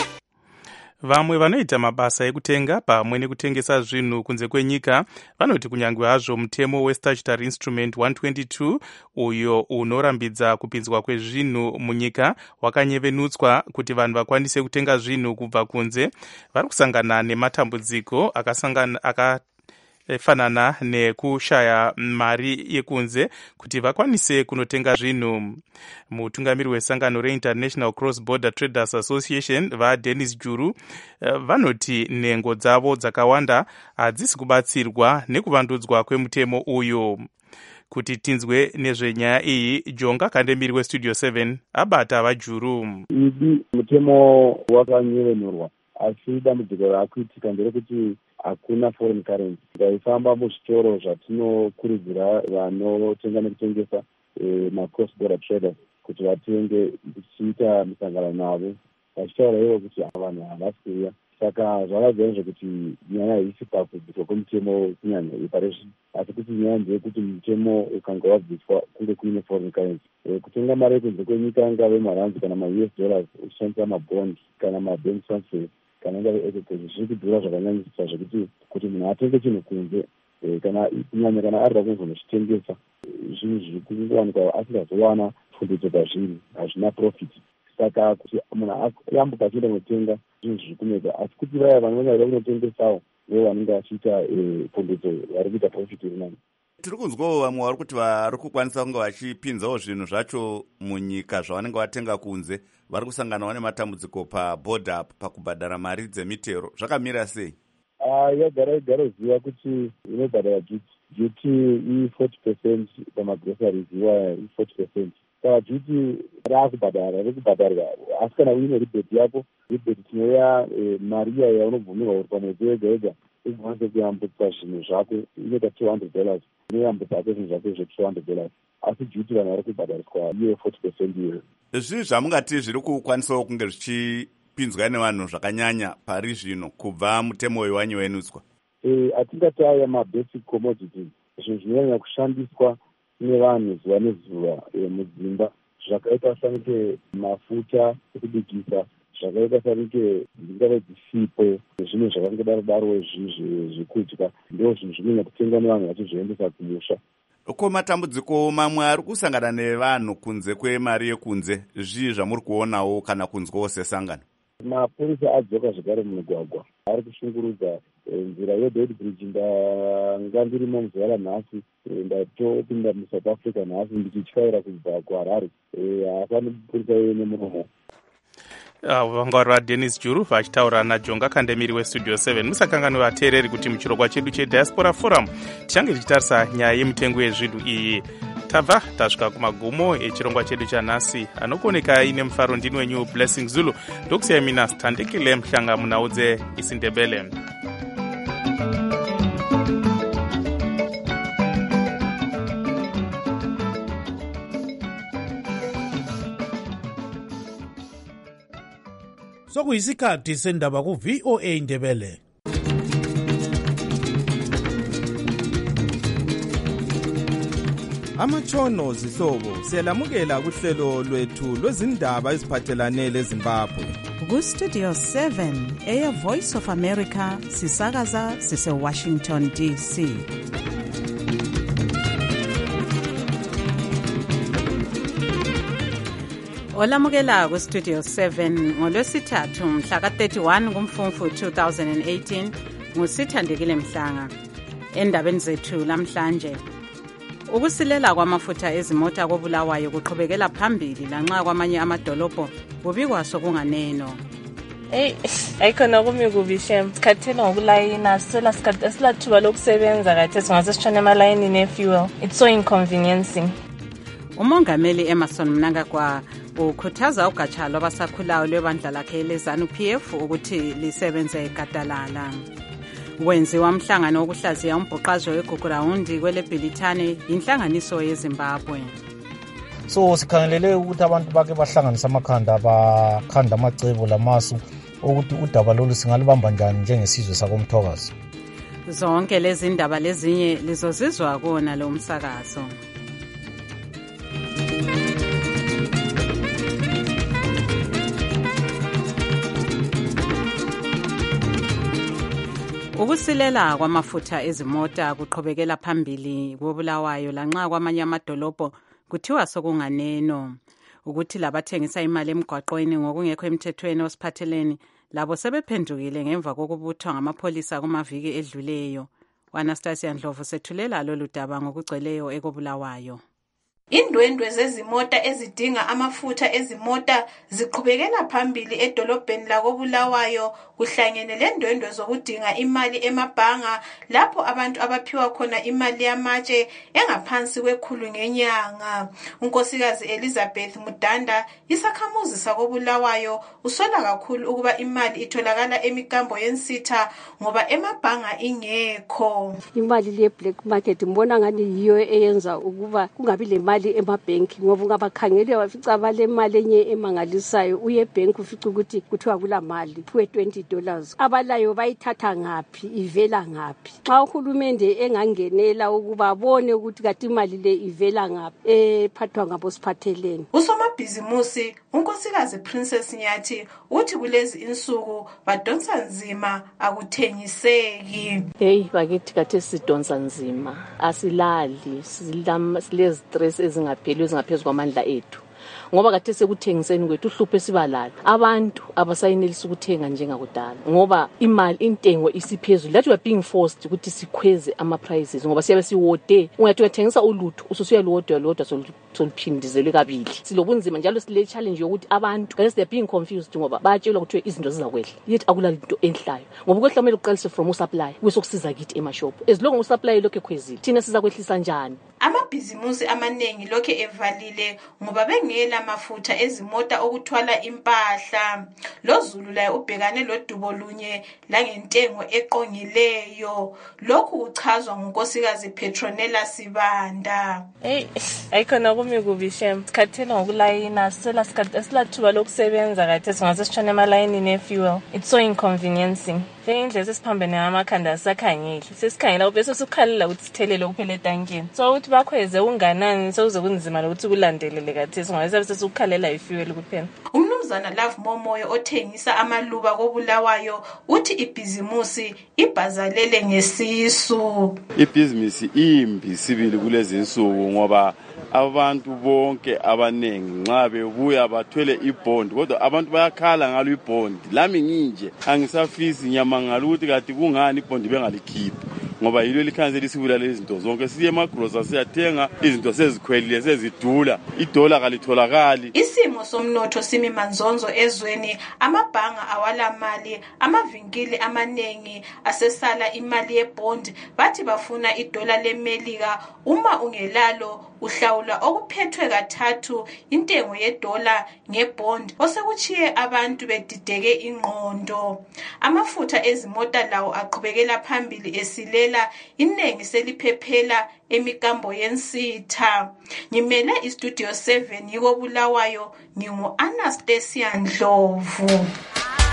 Vamwe vanoita mabasa ekutenga pamwe nekutengesa zvinhu kunze kwenyika vanoti kunyange hazvo mutemo weStatutory Instrument 122 uyo unorambidza kupinzwa kwezvinhu munyika wakanyevenutswa kuti vanhu vakwanise kutenga zvinhu kubva kunze, vari kusangana nematambudziko akafanana nekushaya mari yekunze kuti vakwanise kunotenga zvinhu. Mutungamiri wesangano reInternational Cross Border Traders Association vaDennis Juru vanoti nhengo dzavo dzakawanda hadzisi kubatsirwa nekuvandudzwa kwemutemo uyu. Kuti tinzwe nezvenyaya iyi, Jonga Kandemiri weStudio 7 abata vaJuru. Idi mutemo wakanyevenurwa asi dambudziko rakuitika nderekuti hakuna foreign currency. Ngaifamba muzvitoro zvatinokurudzira vanotenga nekutengesa ma-cross border traders kuti vatenge tichiita misangano navo vachitaura ivo kuti vanhu havasi kuuya. Saka zvakabvira kuti nyaya haisi pakubviswa kwemutemo kunyanya reparation asi kuti nyaya ndeyekuti mutemo ukanga wabviswa kunge kuine foreign currency. Kutenga mari yekunze kwenyika ngave maranzi kana ma-US dollars uchishandisa mabond kana ma-bank transfers kana ngave equity zviri kudhura zvakanyanyisa zvekuti kuti munhu atenge chinhu kunze kana kunyanya kana arida kuzonochitengesa zvinhu zviri kuwanikwa asingazowana pfundutso pazviri hazvina profit. Saka kuti munhu ayambuka achienda kunotenga zvinhu zviri kunetsa asi kuti vaya vanenge vaida kunotengesawo ndo vanenge vachiita pfundutso vari kuita profit iri nani. Tiri kunzwawo vamwe vari kuti vari kukwanisa kunge vachipinzawo zvinhu zvacho munyika zvavanenge vatenga kunze vari kusanganawo nematambudziko pabhodha pakubhadhara mari dzemitero. Zvakamira sei? Yagara ziva kuti inobhadhara duty i40% pamagroceries iwaya i40%. Saka duty rekubhadharwa asi kana uine rebate yako, rebate tinoya mari iya yaunobvumirwa uri pamwedzi wega wega ikwanise kuyambutsa zvinhu zvako inoita $200 inoyambutsa zvinhu zvako zve$200 asi duty vanhu vari kubhadhariswa iyo 40% iyo. Zvii zvamungati zviri kukwanisawo kunge zvichipinzwa nevanhu zvakanyanya pari zvino kubva mutemo uyu wanyevenutswa? Atingati aya mabasic commodities zvinhu zvinonyanya kushandiswa nevanhu zuva nezuva mudzimba zvakaita sanike mafuta ekubikisa, zvakaita sanike dzingave dzisipo nezvimwe zvakangodaro zvekudya ndo zvinhu zvinonyanya kutengwa nevanhu vachizviendesa kumusha. Ko matambudziko mamwe ari kusangana nevanhu kunze kwemari yekunze zvii zvamuri kuonawo kana kunzwawo sesangano? Mapurisa adzoka zvakare mumugwagwa ari kushungurudza nzira yeBed Bridge. Ndanga ndirimo muzuva ranhasi ndatopinda muSouth Africa nhasi ndichityaira kubva kuHarare. Hapana mupurisa nemuromo. Vanga vari vaDennis Juru vachitaura naJonga Kandemiri weStudio 7. Musakanganwe vateereri kuti muchirongwa chedu cheDiaspora Forum tichange tichitarisa nyaya yemitengo yezvinhu iyi. Tabva tasvika kumagumo echirongwa chedu chanhasi. Anokoneka aine mufaro ndini wenyu Blessing Zulu. Ndokusiyai mina Tandekile Mhlanga munaudze isiNdebele. sokuyisikhathi sendaba ku-VOA Indebele. Amatshono zihlobo siyalamukela kuhlelo lwethu lwezindaba eziphathelane leZimbabwe. Ku-Studio 7 Air Voice of America sisakaza sise-Washington DC. Olamukela ku-Studio 7 ngolwesithathu mhla ka-31 kuMfumfu 2018 nguSithandekile Mhlanga. Endabeni zethu lamhlanje, ukusilela kwamafutha ezimota koBulawayo kuqhubekela phambili lanxa kwamanye amadolobho kubikwa sokunganeno. Ayikhona kumi kubishe sikhathela ngokulayina silathuba lokusebenza kade singase sitshone emalayini ne-fuel. It's so inconveniencing. Umongameli Emerson Mnangagwa ukhuthaza ugatsha lwabasakhulayo lwebandla lakhe leZANU-PF ukuthi lisebenze gadalala. Wenziwa umhlangano wokuhlaziya umbhuqazwe weGugurawundi kweleBhilithane inhlanganiso yeZimbabwe. So sikhangelele ukuthi abantu bake bahlanganisa amakhanda bakhanda amacebo lamasu ukuthi udaba lolu singalibamba njani njengesizwe sakomthokazi. Zonke lezi ndaba lezinye lizozizwa kona lo msakazo. Ukusilela kwamafutha ezimota kuqhubekela phambili koBulawayo lanxa kwamanye amadolobho kuthiwa sokunganeno. Ukuthi labathengisa imali emgwaqweni ngokungekho emthethweni osiphatheleni labo sebephendukile ngemva kokubuthwa ngamapholisa kumaviki edluleyo. Anastasia Ndlovu sethulela lolu daba ngokugcweleyo ekoBulawayo. Indwendwe zezimota ezidinga amafutha ezimota ziqhubekela phambili edolobheni lakoBulawayo kuhlangene lendwendwe zokudinga imali emabhanga lapho abantu abaphiwa khona imali yamatshe engaphansi kwekhulu ngenyanga. Unkosikazi Elizabeth Mudanda isakhamuzi sakoBulawayo usola kakhulu ukuba imali itholakala emikambo yensitha ngoba emabhanga ingekho. Imali le black market mbona ngani yiyo eyenza ukuba kungabi le mali emabhenki ngoba ungabakhangele wafica bale mali enye emangalisayo uye bank ufica ukuthi kuthiwa kula mali kuwe $20 abalayo bayithatha ngaphi ivela ngaphi. Xa uhulumende engangenela ukuba abone ukuthi kati imali le ivela ngaphi ephathwa ngabo siphatheleni. Usomabhizimusi unkosikazi Princess Nyathi uthi kulezi insuku badonsa nzima akuthengiseki. Bakithi kade sidonsa nzima asilali silezi stress ezingapheli ezingaphezu kwamandla ethu ngoba kade sekuthengiseni kwethu uhlupho esibalala abantu abasayinelisa ukuthenga njengakudala ngoba imali intengo isiphezulu lathi we are being forced ukuthi sikhweze ama prices ngoba siyabe siwode ungathi uyathengisa ulutho ususiyaluwodwa lodwa soluphindizelwe kabili. Silobunzima njalo sile challenge yokuthi abantu kade they are being confused ngoba bayatshelwa ukuthi izinto zizakwehla yet akulalento enhlayo ngoba ukwehla kumele uqalise from usupply kusokusiza kithi emashop esilongo usupply lokho ekhwezile thina sizakwehlisa njani. Amabhizimusi amaningi lokho evalile ngoba bengela amafutha ezimota okuthwala impahla. Lozulu la ubhekane lodubo lunye la ngentengo eqongileyo. Lokhu kuchazwa ngunkosikazi Petronella Sibanda. Ayikhona kumi kubishe sikhathela ngokulayina silathuba lokusebenza kade singase sitshone emalayini ne-fuel. It's so inconveniencing. Indlela sesiphambene ngamakhanda sakhangeli sesikhangela bese sukhalela ukuthi sithelele kuphela etankini so ukuthi bakhweze unganani sokuze kunzima lokuthi kulandelele kade singase sesukhalela ifuel kuphela. Umnumzana Love Momoyo othengisa amaluba koBulawayo uthi ibhizimusi ibhazalele ngesisu. Ibhizimusi imbi sibili kulezi insuku ngoba abantu bonke abanengi nxa bebuya bathwele ibond kodwa abantu bayakhala ngalo ibond lami nginje angisafisi nyama ngalukuthi kati kungani ibond bengalikhiphi ngoba yilo likhansela isibulala izinto zonke siye emagrosa siyathenga izinto sezikhwelile sezidula idola kalitholakali. Isimo somnotho simi manzonzo ezweni amabhanga awala mali amavinkili amanengi asesala imali yebond bathi bafuna idola leMelika uma ungelalo uhlawula okuphethwe kathathu intengo yedola ngebond osekuchiye abantu bedideke ingqondo. Amafutha ezimota lawo aqhubekela phambili esilela inengi seliphephela emikambo yensitha. Ngimele iStudio 7 yikoBulawayo ngingu Anastasia Ndlovu.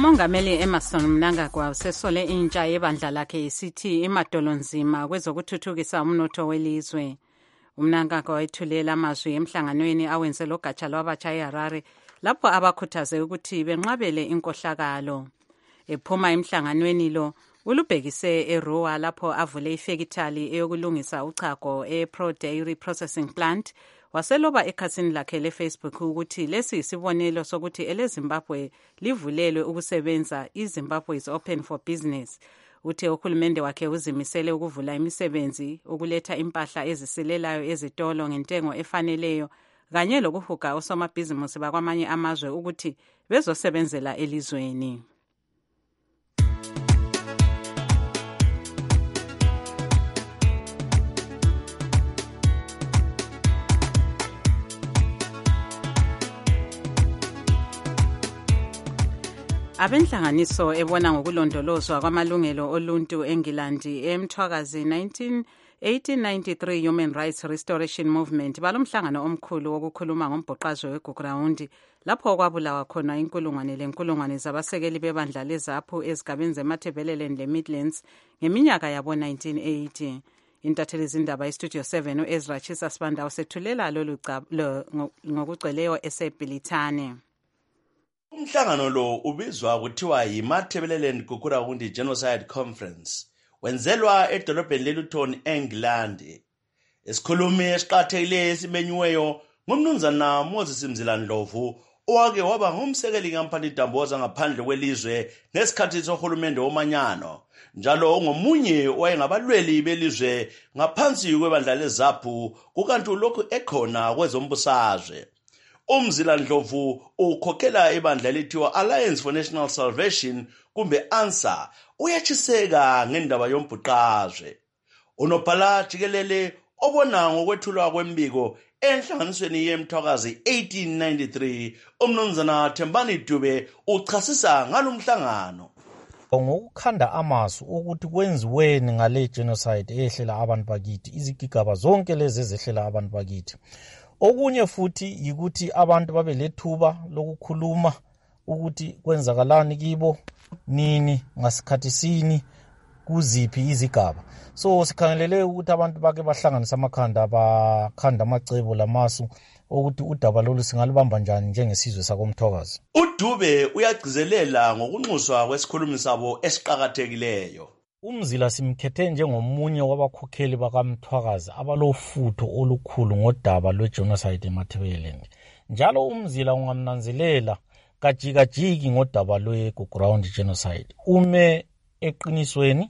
umongameli Emmerson Mnangagwa usesole intsha yebandla lakhe isithi imadolonzima kwezokuthuthukisa umnotho welizwe. uMnangagwa wethulela amazwi emhlanganweni awenze logatsha lwabatsha eHarare lapho abakhuthaze ukuthi benqabele inkohlakalo. Ephuma emhlanganweni lo ulubhekise eRuwa lapho avule ifekithali eyokulungisa uchago ePro Dairy Processing Plant. Waseloba ekhasini lakhe leFacebook ukuthi lesi isibonelo sokuthi eleZimbabwe livulelwe ukusebenza. iZimbabwe is open for business. Uthe uhulumende wakhe uzimisele ukuvula imisebenzi, ukuletha impahla ezisilelayo ezitolo ngentengo efaneleyo kanye lokuhuga osomabhizinisi bakwamanye amazwe ukuthi bezosebenzela elizweni. Abenhlanganiso ebona ngokulondolozwa kwamalungelo oluntu eNgilandi emthwakazi 1893 Human Rights Restoration Movement balomhlangano omkhulu wokukhuluma ngombhoqazwe weGugurawundi lapho kwabulawa khona inkulungwane zabasekeli bebandla leZAPU ezigabeni zeMatabeleland leMidlands ngeminyaka yabo 1980. Intatheli zindaba iStudio 7 uEzra Chisa Sibanda usethulela lolu ngokugcweleyo eseBhilithane. Umhlangano lo ubizwa kuthiwa yiMatabeleland Gugurawundi Genocide Conference wenzelwa edolobheni leLuton eNgilandi. Isikhulumi esiqathekileyo esimenyiweyo ngumnumzana Moses Mzila Ndlovu owake waba ngumsekeli kaMphathi Damboza ngaphandle kwelizwe ngesikhathi sohulumende womanyano, njalo ungomunye wayengabalweli belizwe ngaphansi kwebandla leZAPU kukanti lokhu ekhona kwezombusazwe. Mzila Ndlovu ukhokhela ibandla elithiwa Alliance for National Salvation kumbe ANSA uyatshiseka ngendaba yombhuqazwe. Unobhala jikelele obona ngokwethulwa kwembiko enhlanganisweni yemthwakazi 1893 umnumzana Thembani Dube uchasisa ngalomhlangano. Ngokukhanda amasu ukuthi kwenziweni ngale genocide ehlela abantu bakithi, izigigaba zonke lezi ezehlela abantu bakithi. Okunye futhi yikuthi abantu babe lethuba lokukhuluma ukuthi kwenzakalani kibo nini ngasikhathi sini kuziphi izigaba. So sikhangelele ukuthi abantu bake bahlanganisa amakhanda bakhanda amacebo lamasu ukuthi udaba lolu singalibamba njani njengesizwe sakomthokazi. uDube uyagcizelela ngokunxuswa kwesikhulumi sabo esiqhakathekileyo. Umzila simkhethe njengomunye wabakhokheli bakamthwakazi abalofutho olukhulu ngodaba lwegenocide eMatabeleland. Njalo umzila ungamnanzelela kajikajiki ngodaba lweGugurawundi genocide. Ume eqinisweni,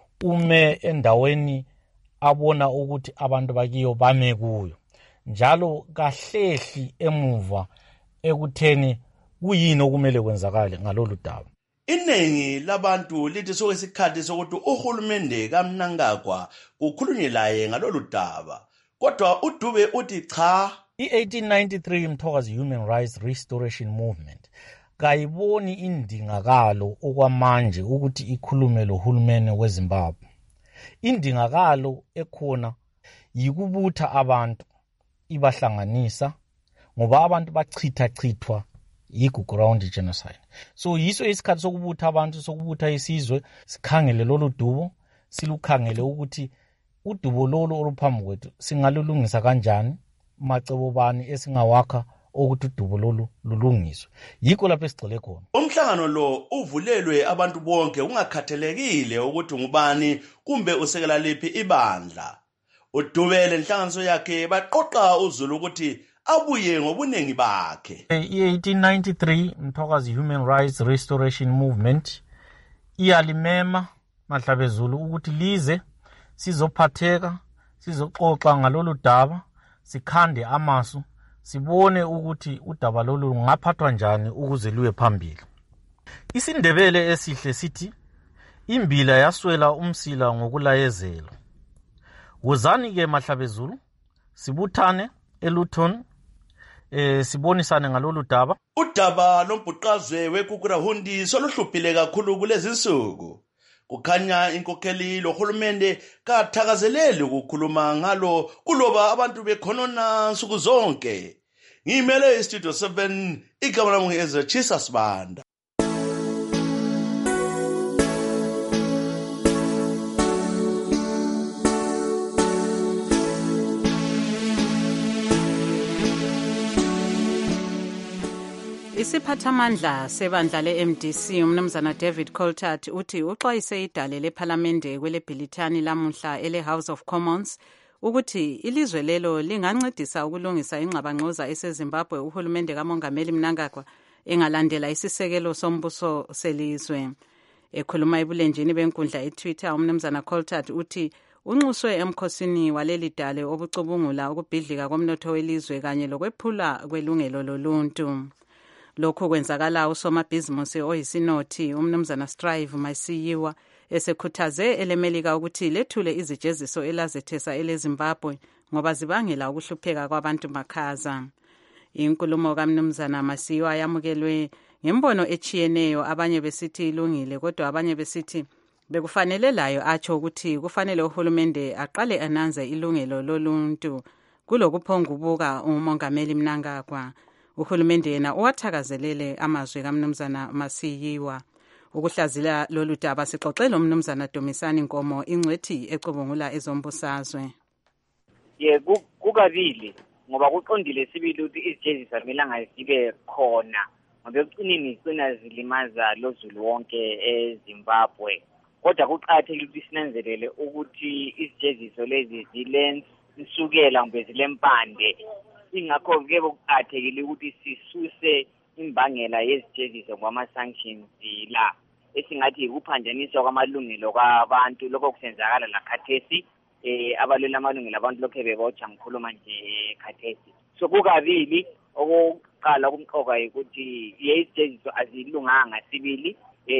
ume endaweni abona ukuthi abantu bakiyo bame kuyo. Njalo kahlehli emuva ekutheni kuyini okumele kwenzakale ngalolu daba. Iningi labantu lithi sokuyisikhathi sokuthi uhulumende kaMnangagwa kukhulunywe laye ngalolu daba. Kodwa uDube uthi cha, i-1893 Mthokazi Human Rights Restoration Movement kayiboni indingakalo okwamanje ukuthi ikhulume lohulumene weZimbabwe. Indingakalo ekhona yikubutha abantu ibahlanganisa ngoba abantu bachithwa yiGugurawundi genocide. So yiso isikhathi sokubutha abantu, sokubutha isizwe, sikhangele lolu dubo, silukhangele ukuthi udubo lolu oluphambi kwethu singalulungisa kanjani, macebo bani esingawakha ukuthi udubo lolu lulungiswe. Yikho lapho esigcile khona. Umhlangano lo uvulelwe abantu bonke ungakhathalekile ukuthi ngubani kumbe usekela liphi ibandla. uDube lenhlanganiso yakhe baqoqa uZulu ukuthi abuye ngobunengi bakhe. I-1893 Mthokazi Human Rights Restoration Movement iyalimema Mahlabezulu ukuthi lize sizophatheka, sizoxoxa ngalolu daba, sikhande amasu, sibone ukuthi udaba lolu lungaphathwa njani ukuze luye phambili. IsiNdebele esihle sithi imbila yaswela umsila ngokulayezela. Wozani ke Mahlabezulu sibuthane eLuton sibonisane ngalolu daba. Udaba lombhuqazwe weGugurawundi soluhluphile kakhulu kulezi insuku. Kukhanya inkokheli lohulumende kathakazeleli ukukhuluma ngalo kuloba abantu bekhonona nsuku zonke. Ngimele iStudio 7 igama lami ngeEzra Chisa Sibanda. Isiphathamandla sebandla le-MDC umnumzana David Coltart uthi uxwayise idale lephalamende kwelebhilithani lamuhla ele-House of Commons ukuthi ilizwe lelo lingancedisa ukulungisa ingxabangxoza eseZimbabwe uhulumende kamongameli Mnangagwa engalandela isisekelo sombuso selizwe. Ekhuluma ebulenjini benkundla eTwitter umnumzana Coltart uthi unxuswe emkhosini waleli dale obucubungula ukubhidlika komnotho welizwe kanye lokwephula kwelungelo loluntu. Lokhu kwenzakala usomabhizimusi oyisinothi umnumzana Strive Masiyiwa esekhuthaze elemelika ukuthi lethule izijeziso elazethesa eleZimbabwe ngoba zibangela ukuhlupheka kwabantu makhaza. Inkulumo kaMnumzana Masiyiwa yamukelwe ngembono echiyeneyo, abanye besithi ilungile kodwa abanye besithi bekufanele layo atsho ukuthi kufanele uhulumende aqale ananze ilungelo loluntu kulokuphongubuka umongameli Mnangagwa. Uhulumende yena uwathakazelele amazwi kaMnumzana Masiyiwa. Ukuhlazila lolu daba sixoxela umnumzana Dumisani Nkomo ingcwethi ecubungula ezombusazwe. Kukabili ngoba kuqondile sibili ukuthi izijeziso amelanga zibe khona ngoba ekucineni igcina zilimaza lozulu wonke eZimbabwe. Kodwa kuqakathekile ukuthi sinanzelele ukuthi izijeziso lezi zilensukela kumbe zilempande. Ingakho ke kuqakathekile ukuthi sisuse imbangela yezijeziso kwama-sanctions la esingathi ukuphanjaniswa kwamalungelo kwabantu lokho kusenzakala lakhathesi abalwela amalungelo abantu lokho bebotsha ngikhuluma nje khathesi. So kukabili okokuqala kumqoka ukuthi izijeziso azilunganga sibili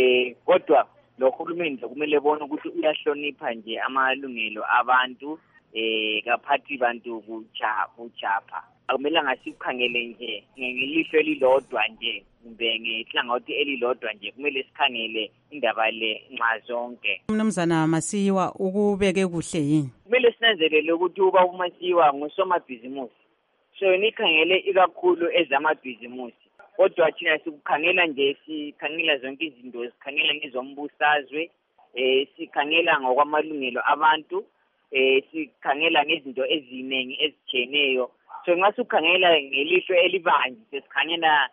kodwa lo hulumende kumele bona ukuthi uyahlonipha nje amalungelo abantu kaphathi bantu kuchapha. Akumelanga sikhangele nje ngelihlo elilodwa nje kumbe ngehlangothi elilodwa nje, kumele sikhangele indaba le nxa zonke. Umnumzana Masiyiwa ukubeke kuhle yini? Kumele sinanzelele ukuthi uba uMasiyiwa ngusomabhizimusi, so nikhangele ikakhulu ezamabhizimusi. Kodwa thina sikukhangela nje, sikhangela zonke izinto, sikhangela ngezombusazwe, sikhangela ngokwamalungelo abantu, sikhangela ngezinto eziningi ezitshiyeneyo. So nxa sikhangela ngelihlo elibanzi sesikhangela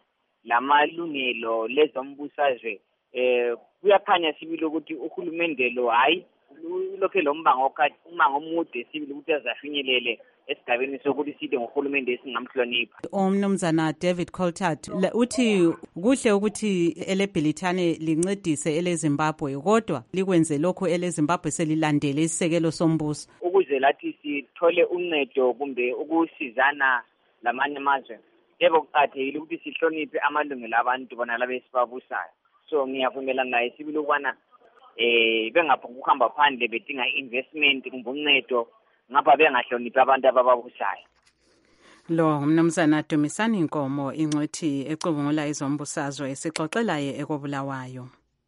lamalungelo lezombusazwe, kuyakhanya sibili ukuthi uhulumende lo hayi lokho lombango omude sibili ukuthi azafinyelele esigabeni sokuthi sibe ngohulumende esingamhlonipha. Umnumzana David Coltart uthi kuhle ukuthi elebhilithane lincedise eleZimbabwe kodwa likwenze lokho eleZimbabwe selilandele isisekelo sombuso ukuze lathi sithole uncedo kumbe ukusizana lamanye amazwe. Yebo kuqakathekile ukuthi sihloniphe amalungelo abantu bona laba esibabusayo. So ngiyavumelana naye sibili ukubana bengaphonguhamba phandle bedinga investment kumbe uncedo ngapha bengahloniphi abantu abababusayo. Lo umnumzana Dumisani Nkomo ingcwethi ecubungula ezombusazwe esixoxelaye ekobulawayo.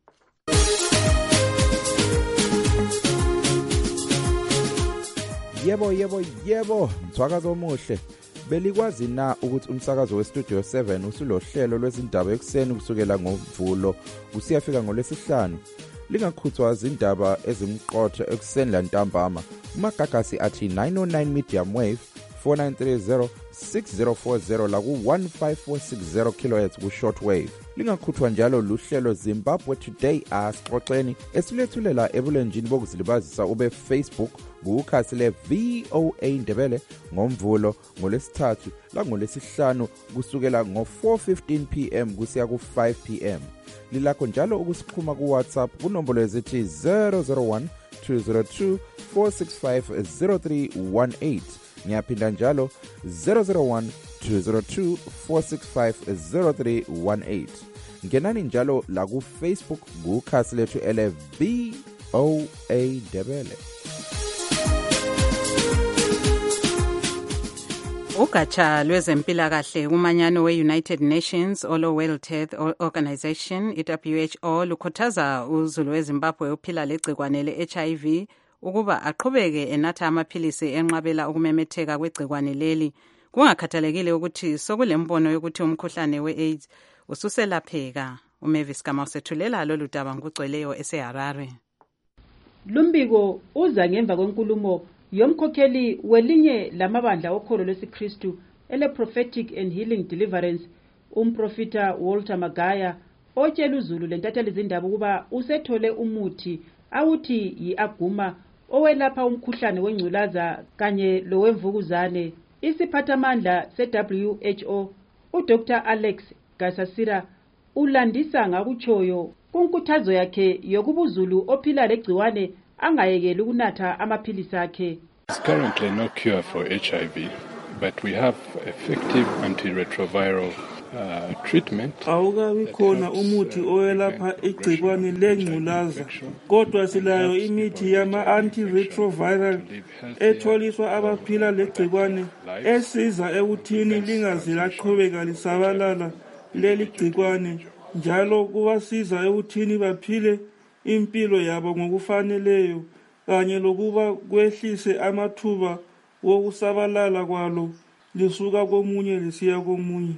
Yebo, mthwakazo omuhle. Belikwazi na ukuthi umsakazo weStudio 7 usulohlelo lwezindaba ekuseni kusukela ngoMvulo usiyafika ngoLwesihlanu? Lingakhuthwa izindaba ezimqotho ekuseni lantambama. Umagagasi athi 909 medium wave 4930 6040 la ku 15460 kHz ku shortwave. Lingakhuthwa njalo luhlelo Zimbabwe Today asixoxeni esilethulela ebulenjini bokuzilibazisa ube Facebook kukhasi le VOA Ndebele ngoMvulo ngoLwesithathu la ngoLwesihlanu kusukela ngo4:15 PM kusiya ku5 PM. Lilakho njalo ukusikhuma ku WhatsApp kunombolo ezithi 001 202 465 0318. Ngiyaphinda njalo 001 202 465 0318. Ngenani njalo la ku Facebook kukhasi lethu ele VOA Ndebele. Ugatsha lwezempilakahle kumanyano we-United Nations Olo World Health Organization WHO lukhuthaza uzulu weZimbabwe uphila legcikwane le-HIV ukuba aqhubeke enatha amaphilisi enqabela ukumemetheka kwegcikwane leli kungakhathalekile ukuthi sokulembono yokuthi umkhuhlane we-AIDS ususelapheka. uMavis Kama usethulela lolu daba ngugcweleyo eseHarare. Lumbiko uza ngemva kwenkulumo yomkhokheli welinye lamabandla okholo lwesiKristu ele Prophetic and Healing Deliverance umprofita Walter Magaya otshela uZulu lentatheli zindaba ukuba usethole umuthi awuthi yi-Aguma owelapha umkhuhlane wengculaza kanye lowemvukuzane. Isiphathamandla se-WHO uDr Alex Gasasira ulandisa ngakutshoyo kunkuthazo yakhe yokuba uZulu ophila legciwane angayekeli ukunatha amaphilisi akhe. There's currently no cure for HIV, but we have effective antiretroviral treatment. Awukabi khona umuthi oyelapha igcikwane lengculaza, kodwa silayo imithi yama antiretroviral etholiswa abaphila legcikwane esiza ekuthini lingaze laqhubeka lisabalala leli gcikwane, njalo kubasiza ekuthini baphile impilo yabo ngokufaneleyo kanye lokuba kwehlise amathuba wokusabalala kwalo lisuka komunye lisiya komunye.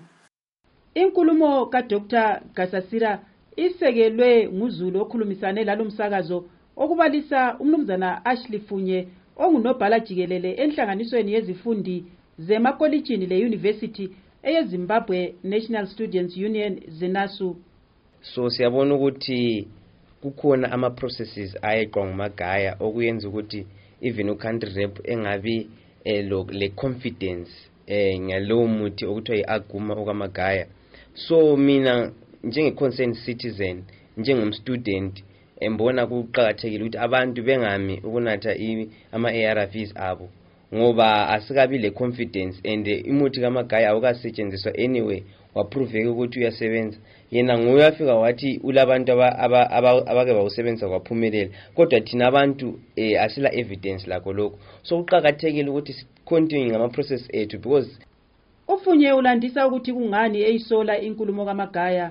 Inkulumo kaDr Gasasira isekelwe nguZulu okhulumisane lalo msakazo okubalisa umnumzana Ashley Funye ongunobhala jikelele enhlanganisweni yezifundi zemakolitshini leuniversity eyeZimbabwe National Students Union ZINASU. So siyabona ukuthi kukhona ama processes ayeqwa ngumagaya okuyenza ukuthi even ucountry rep engabi le confidence ngalowo muthi okuthiwa yi-Aguma okwamagaya. So mina njenge-concerned citizen, njengomstudent, embona kuqakathekile ukuthi abantu bengami ukunatha ama-ARVs abo ngoba asikabi le confidence and imuthi kamagaya awukasetshenziswa anyway waproveka ukuthi uyasebenza. Yena nguye afika wathi ulabantu abake bawusebenzisa kwaphumelela, kodwa thina abantu asila evidence lakho lokho. So kuqakathekile ukuthi continue ngama process ethu because Ufunye ulandisa ukuthi kungani eyisola inkulumo kamagaya.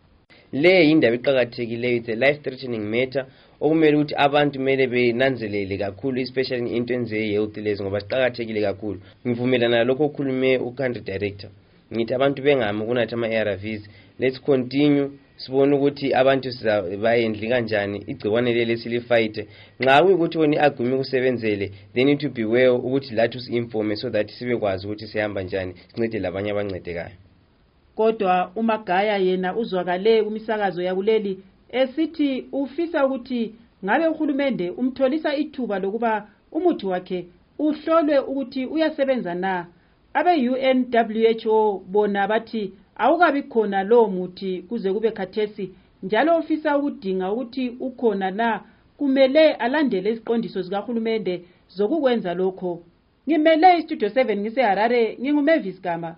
Le indaba eqhakathekileyo, it's a life threatening matter okumele ukuthi abantu mele benanzelele kakhulu especially into enze health lezi ngoba siqhakathekile kakhulu. Ngivumelana lokho okhulume uCountry Director. Ngithi abantu bengami ukunatha ama-ARVs. Let's continue sibone ukuthi abantu bayendli kanjani igciwane leli silifight. Nxa kuyikuthi wena iAguma kusebenzele, they need to be aware ukuthi lathi usinforme so that sibekwazi ukuthi sihamba njani sincede labanye abancedekayo. Kodwa uMagaya yena uzwakale umisakazo yakuleli esithi ufisa ukuthi ngabe uhulumende umtholisa ithuba lokuba umuthi wakhe uhlolwe ukuthi uyasebenza na. Abe-UNWHO bona bathi awukabi khona lo muthi kuze kube khathesi, njalo ufisa ukudinga ukuthi ukhona na kumele alandele iziqondiso zikahulumende zokukwenza lokho. Ngimele iStudio 7 ngiseHarare, nginguMavis Gama.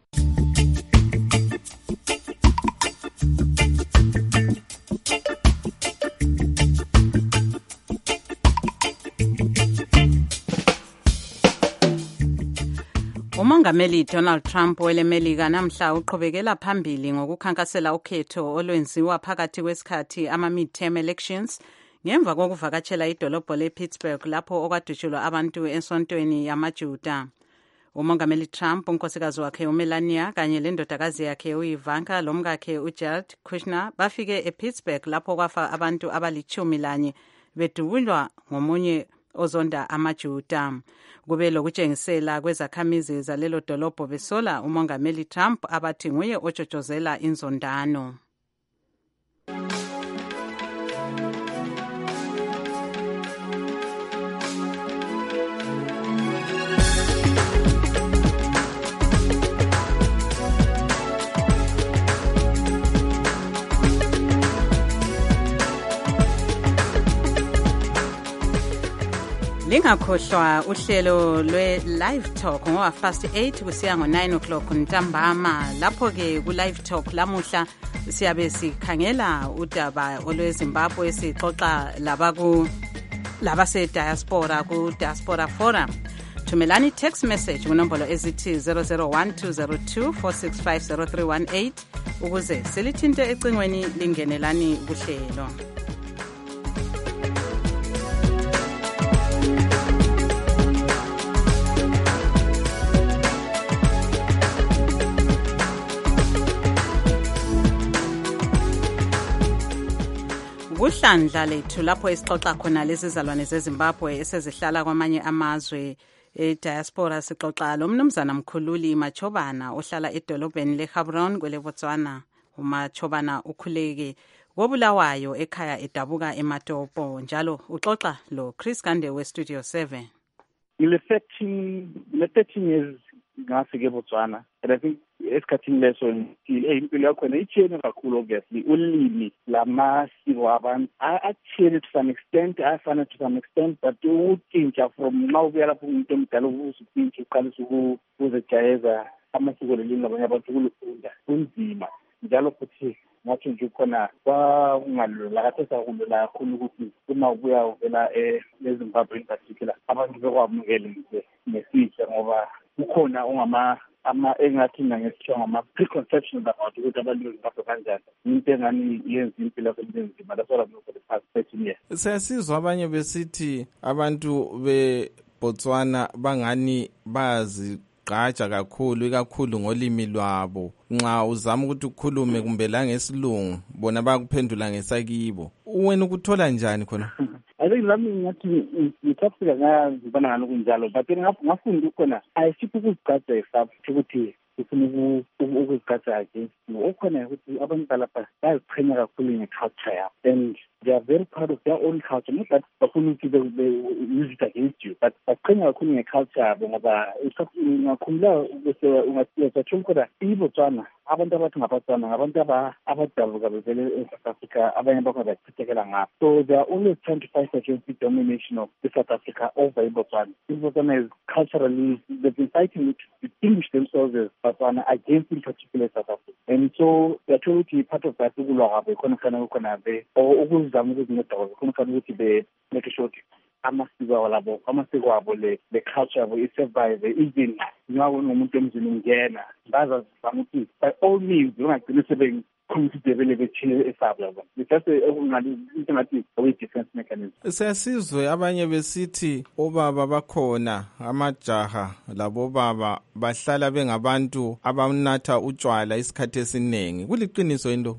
Umongameli Donald Trump welemelika namhla uqhubekela phambili ngokukhankasela ukhetho olwenziwa phakathi kwesikhathi ama-midterm elections ngemva kokuvakatshela idolobho lePittsburgh lapho okwadutshulwa abantu esontweni yamaJuda. Umongameli Trump, unkosikazi wakhe uMelania kanye lendodakazi yakhe uIvanka lomkakhe uJared Kushner bafike ePittsburgh lapho kwafa abantu abali-11 bedubulwa ngomunye ozonda amaJuda. Kube lokutshengisela kwezakhamizi zalelo dolobho besola umongameli Trump abathi nguye otshotshozela inzondano. Lingakhohlwa uhlelo lwe-Live Talk ngoba fast 8 kusiya ngo-9 o'clock ntambama. Lapho-ke ku-Live Talk lamuhla siyabe sikhangela udaba olweZimbabwe sixoxa labase-diaspora ku-Diaspora Forum. Thumelani text message kunombolo ezithi 0012024650318 ukuze silithinte ecingweni lingenelani kuhlelo. Kuhlandla lethu lapho esixoxa khona lezi zalwane zeZimbabwe esezihlala kwamanye amazwe Diaspora sixoxa lo mnumzana Mkhululi Machobana ohlala edolobheni leGaborone kwele Botswana. uMachobana ukhuleke kobulawayo ekhaya edabuka eMatopo njalo uxoxa lo Chris Gande we-Studio 7. Le 13 years ngafike eBotswana, and I think esikhathini leso impilo yakhona itshiyene kakhulu. Obviously ulimi lamasiko abantu atshiyene to some extent, ayafana to some extent, but utshintsha from nxa ubuya lapho umuntu omdala usutshintsha uqalisa ukuzejayeza amasiko lelimi labanye abantu kulufunda kunzima njalo futhi ngathi nje khona kwakungalula kahle sakulula kakhulu ukuthi uma ubuya uvela eZimbabwe in particular abantu bekwamukele nesihle ngoba kukhona engathi ngesisho ngama-preconceptions about ukuthi abantu beZimbabwe kanjani, into engani yenza impilo nzima. That's what I've known for the past 13 years. Siyasizwa abanye besithi abantu beBotswana bangani bazi gqaja kakhulu ngolimi lwabo. Nxa uzama ukuthi ukhulume kumbe la ngesilungu bona bakuphendula ngesakibo. Wena ukuthola njani khona? I think lami ngathi ngithapsika ngazibona ngalo kunjalo, but ngafunda khona ayisipho ukuzigqaja esapho ukuthi ufuna ukuzigqaja against you. Okhona ukuthi abantu balapha baziqhenya kakhulu ngeculture yabo, and they are very proud of their own culture. Not that bafuna ukuthi they use it against you, but baqhenya kakhulu ngeculture yabo ngoba ngakhumbula ukuthi ungatsho kodwa iBotswana abantu abathi ngabatswana ngabantu abadabuka bevele eSouth Africa, abanye bakho bachitekela ngapho. So they are always trying to fight against the domination of the South Africa over Botswana. Botswana is culturally, they've been fighting to distinguish themselves as Botswana against in particular South Africa. And so they're trying to be part of that or ukuzama ukuzinceda ukuthi be-make sure amasiko abo le culture yabo i-survive. Even nxa umuntu emzini ungena bazazama ukuthi by all means ungagcine sebekhomithidebele betshiye esabo. Just into ngathi awe-defense mechanism. Siyasizwe abanye besithi obaba bakhona amajaha labobaba bahlala bengabantu abanatha utshwala isikhathi esiningi. Kuliqiniso into?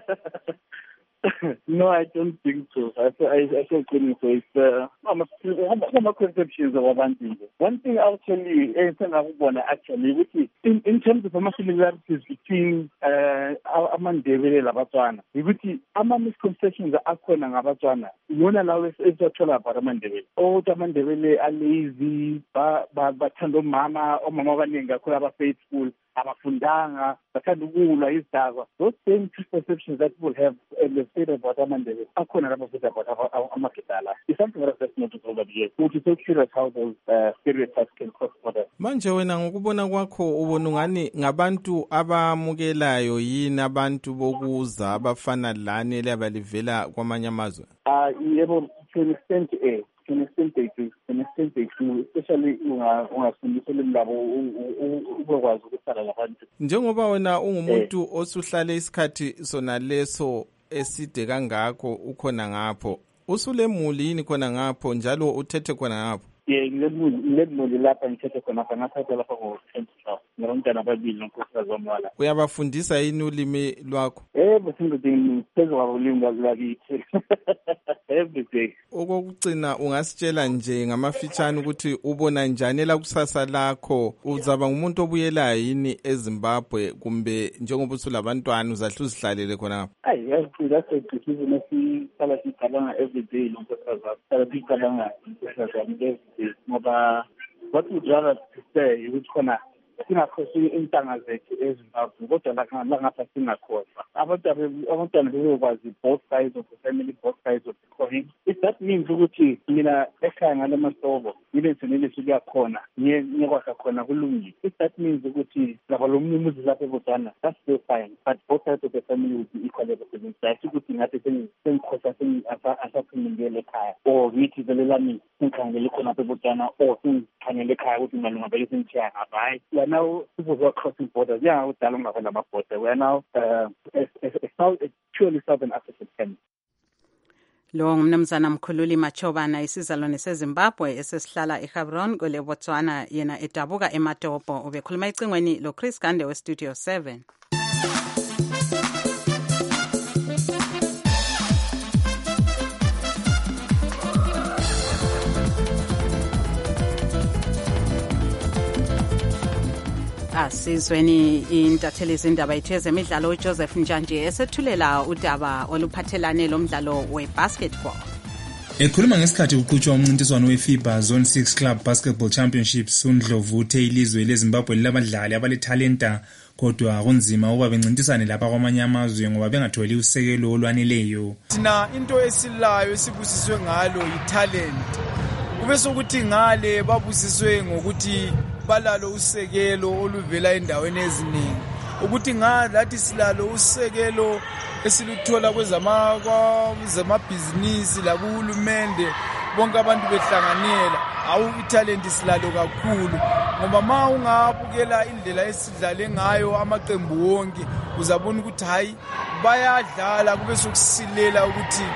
No, I don't think so. I don't think so. It's conceptions of abantu. One thing I'll tell you, actually, which is in terms of similarities between Amandebele laBatswana, which is misconceptions akhona ngaBatswana. Yona lawo esithola about Amandebele. Amandebele are lazy, bathanda omama abaningi kakhulu aba-faithful, abafundanga, bathanda ukulwa isidakwa. Those same perceptions that people have in the state about Amandebele akhona lapho futhi about amaKidala. It's something that's not over here. Which is so curious how those stereotypes can cross borders. Manje wena ngokubona kwakho ubona ngani ngabantu abamukelayo yini abantu bokuza abafana lani labalivela kwamanye amazwe? Yebo, to an extent especially ungafundisa labo ubekwazi ukuhlala labantu. Njengoba wena ungumuntu osuhlale isikhathi sona leso eside kangakho ukhona ngapho, usulemuli yini khona ngapho njalo uthethe khona ngapho? Ngilemuli lapha ngithethe khona lapha ngathatha lapha ngo-2012 ngabantwana ababili nonkosikazi wamwala. Uyabafundisa yini ulimi lwakho? Phezulu kwabo ulimi lwakithi every day. Okokucina ungasitshela nje ngamafitshane ukuthi ubona njani elakusasa lakho, uzaba ngumuntu obuyelayo yini eZimbabwe kumbe njengoba usulabantwana uzahle uzihlalele khona ngapho? That's a decision esihlala sicabanga every day nonkosikazi wami. Sihlala sicabanga nonkosikazi wami every day ngoba what we'd rather say ukuthi khona singakhosi intanga zethu eZimbabwe kodwa la ngapha singakhohlwa abantwana bebekwazi both sides of the family, both sides of the coin. If that means ukuthi mina ekhaya ngale masobo ngilensenele sikuyakhona ngiyekwakha khona kulungile. If that means ukuthi laba lo muzi lapha eBotswana, that's still fine, but both sides of the family will be equally represented. Ukuthi ngathi sengikhosa asaphindele ekhaya or ngithi vele lami ngikhangele khona lapha eBotswana or ngikhangele ekhaya ukuthi malunga vele sengithiya ngapha. Hayi, we are now people who are crossing borders. We are now a purely Southern African country. Lo ngumnumzana Mkhululi Machobana isizalwane seZimbabwe esesihlala eGaborone kwele Botswana yena edabuka eMatopo. Ubekhuluma icingweni lo Chris Gande we-Studio 7. Asizweni intatheli zindaba yethu yezemidlalo uJoseph Njanje esethulela udaba oluphathelane lomdlalo webasketball. Ekhuluma ngesikhathi kuqhutshwa umncintiswano weFIBA Zone 6 Club Basketball Championships, uNdlovu uthe ilizwe leZimbabwe lilabadlali abalethalenta kodwa kunzima ukuba bencintisane lapha kwamanye amazwe ngoba bengatholi usekelo olwaneleyo. Thina into esilayo esibusiswe ngalo yitalent. Kube sokuthi ngale babusiswe ngokuthi balalo usekelo oluvela endaweni eziningi. Ukuthi ngalathi silalo usekelo esiluthola kwezamabhizinisi lakuhulumende bonke abantu behlanganela italent silalo kakhulu ngoba ma ungabukela indlela esidlale ngayo amaqembu wonke uzabona ukuthi hayi bayadlala kube sokusilela ukuthi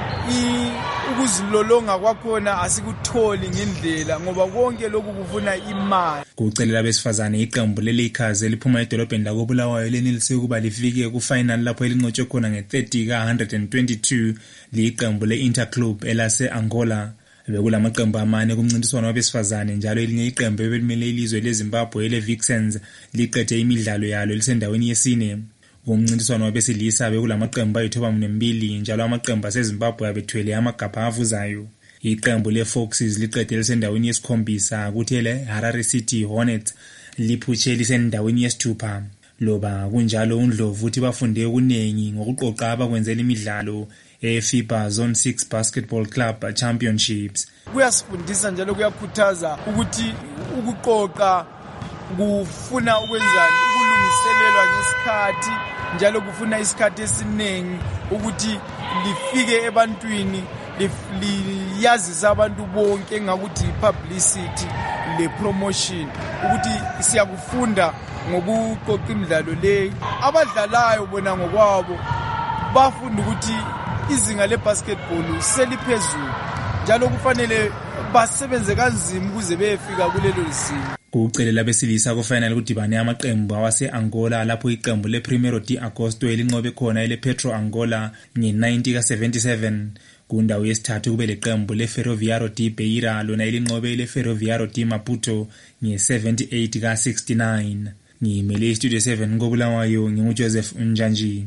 ukuzilolonga kwakhona asikutholi ngendlela ngoba konke lokhu kufuna imali. Kucelela abesifazane iqembu leLakers eliphuma edolobheni lakoBulawayo lenelise ukuba lifike kufinal lapho elinqotshwe khona nge30 ka122 liqembu leInterclub elase-Angola. Bekulamaqembu amane kumncintiswano wabesifazane njalo elinye iqembu ebelimele ilizwe leZimbabwe leVixens liqede imidlalo yalo lisendaweni yesine. Kumncintiswano wabesilisa bekulamaqembu ayi-92 njalo amaqembu aseZimbabwe abethwele amagabha avuzayo. Iqembu leFoxes liqede lisendaweni yesikhombisa kuthi leHarare City Hornets liphutshe lisendaweni yesithupha. Loba kunjalo uNdlovu uthi bafunde okuningi ngokuqoqa abakwenzela imidlalo eFIBA Zone 6 Basketball Club Championships. Kuyasifundisa njalo kuyakhuthaza ukuthi ukuqoqa kufuna ukwenzani ukulungiselelwa ngesikhathi njalo kufuna isikhathi esiningi ukuthi lifike ebantwini liyazisa abantu bonke engakuthi publicity le promotion ukuthi siyakufunda ngokuqoqa imidlalo le abadlalayo bona ngokwabo bafunda ukuthi izinga lebasketball seliphezulu njalo kufanele basebenze kanzima ukuze beyefika kulelo zinga. Kucelela besilisa kufinal kudibane amaqembu awase-Angola lapho iqembu le1 de Agosto elinqobe khona elePetro Angola nge90 ka77. Kundawo yesithathu kube leqembu leFerroviário de Beira lona elinqobe leFerroviário de Maputo nge78 ka69. Ngimele iStudio 7 koBulawayo nginguJoseph Njanji.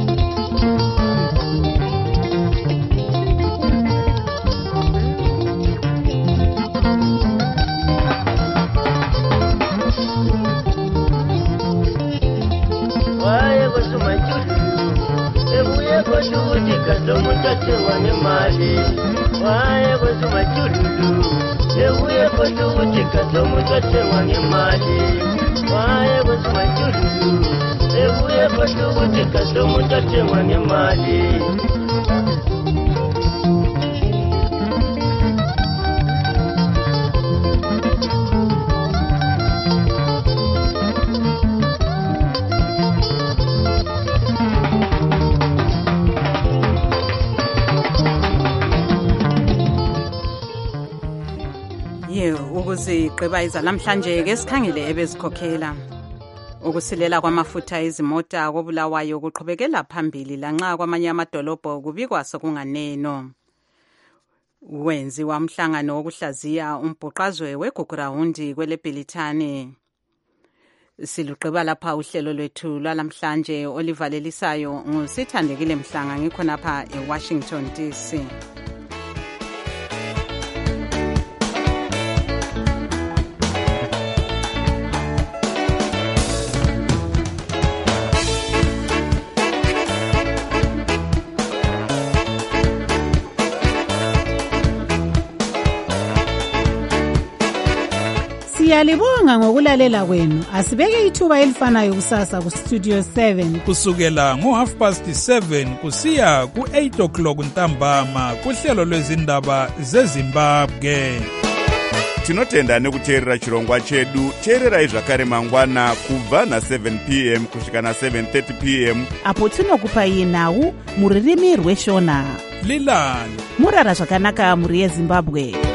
Ukuziqeba namhlanje ke sikhangele ebezikhokhela ukusilela kwamafutha ezimota koBulawayo kuqhubekela phambili lanxa kwamanye amadolobho kubikwa sokunganeno. Wenziwa umhlangano wokuhlaziya umbhuqazwe weGugurawundi kweleBhilithane. Siluqeba lapha uhlelo lwethu lwalamhlanje olivalelisayo ngusithandekile Mhlanga ngikhonapha eWashington DC. Siyalibonga ngokulalela kwenu. Asibeke ithuba elifanayo kusasa ku Studio 7 kusukela ngo7:30 kusiya ku8 o'clock ntambama kuhlelo lwezindaba zeZimbabwe. Tinotenda nekuteerera chirongwa chedu. Teererai zvakare mangwana kubva na7 p.m. kusvika na7:30 p.m. apo tinokupai nhau muririmi rweShona. Lilani murara zvakanaka muri yeZimbabwe.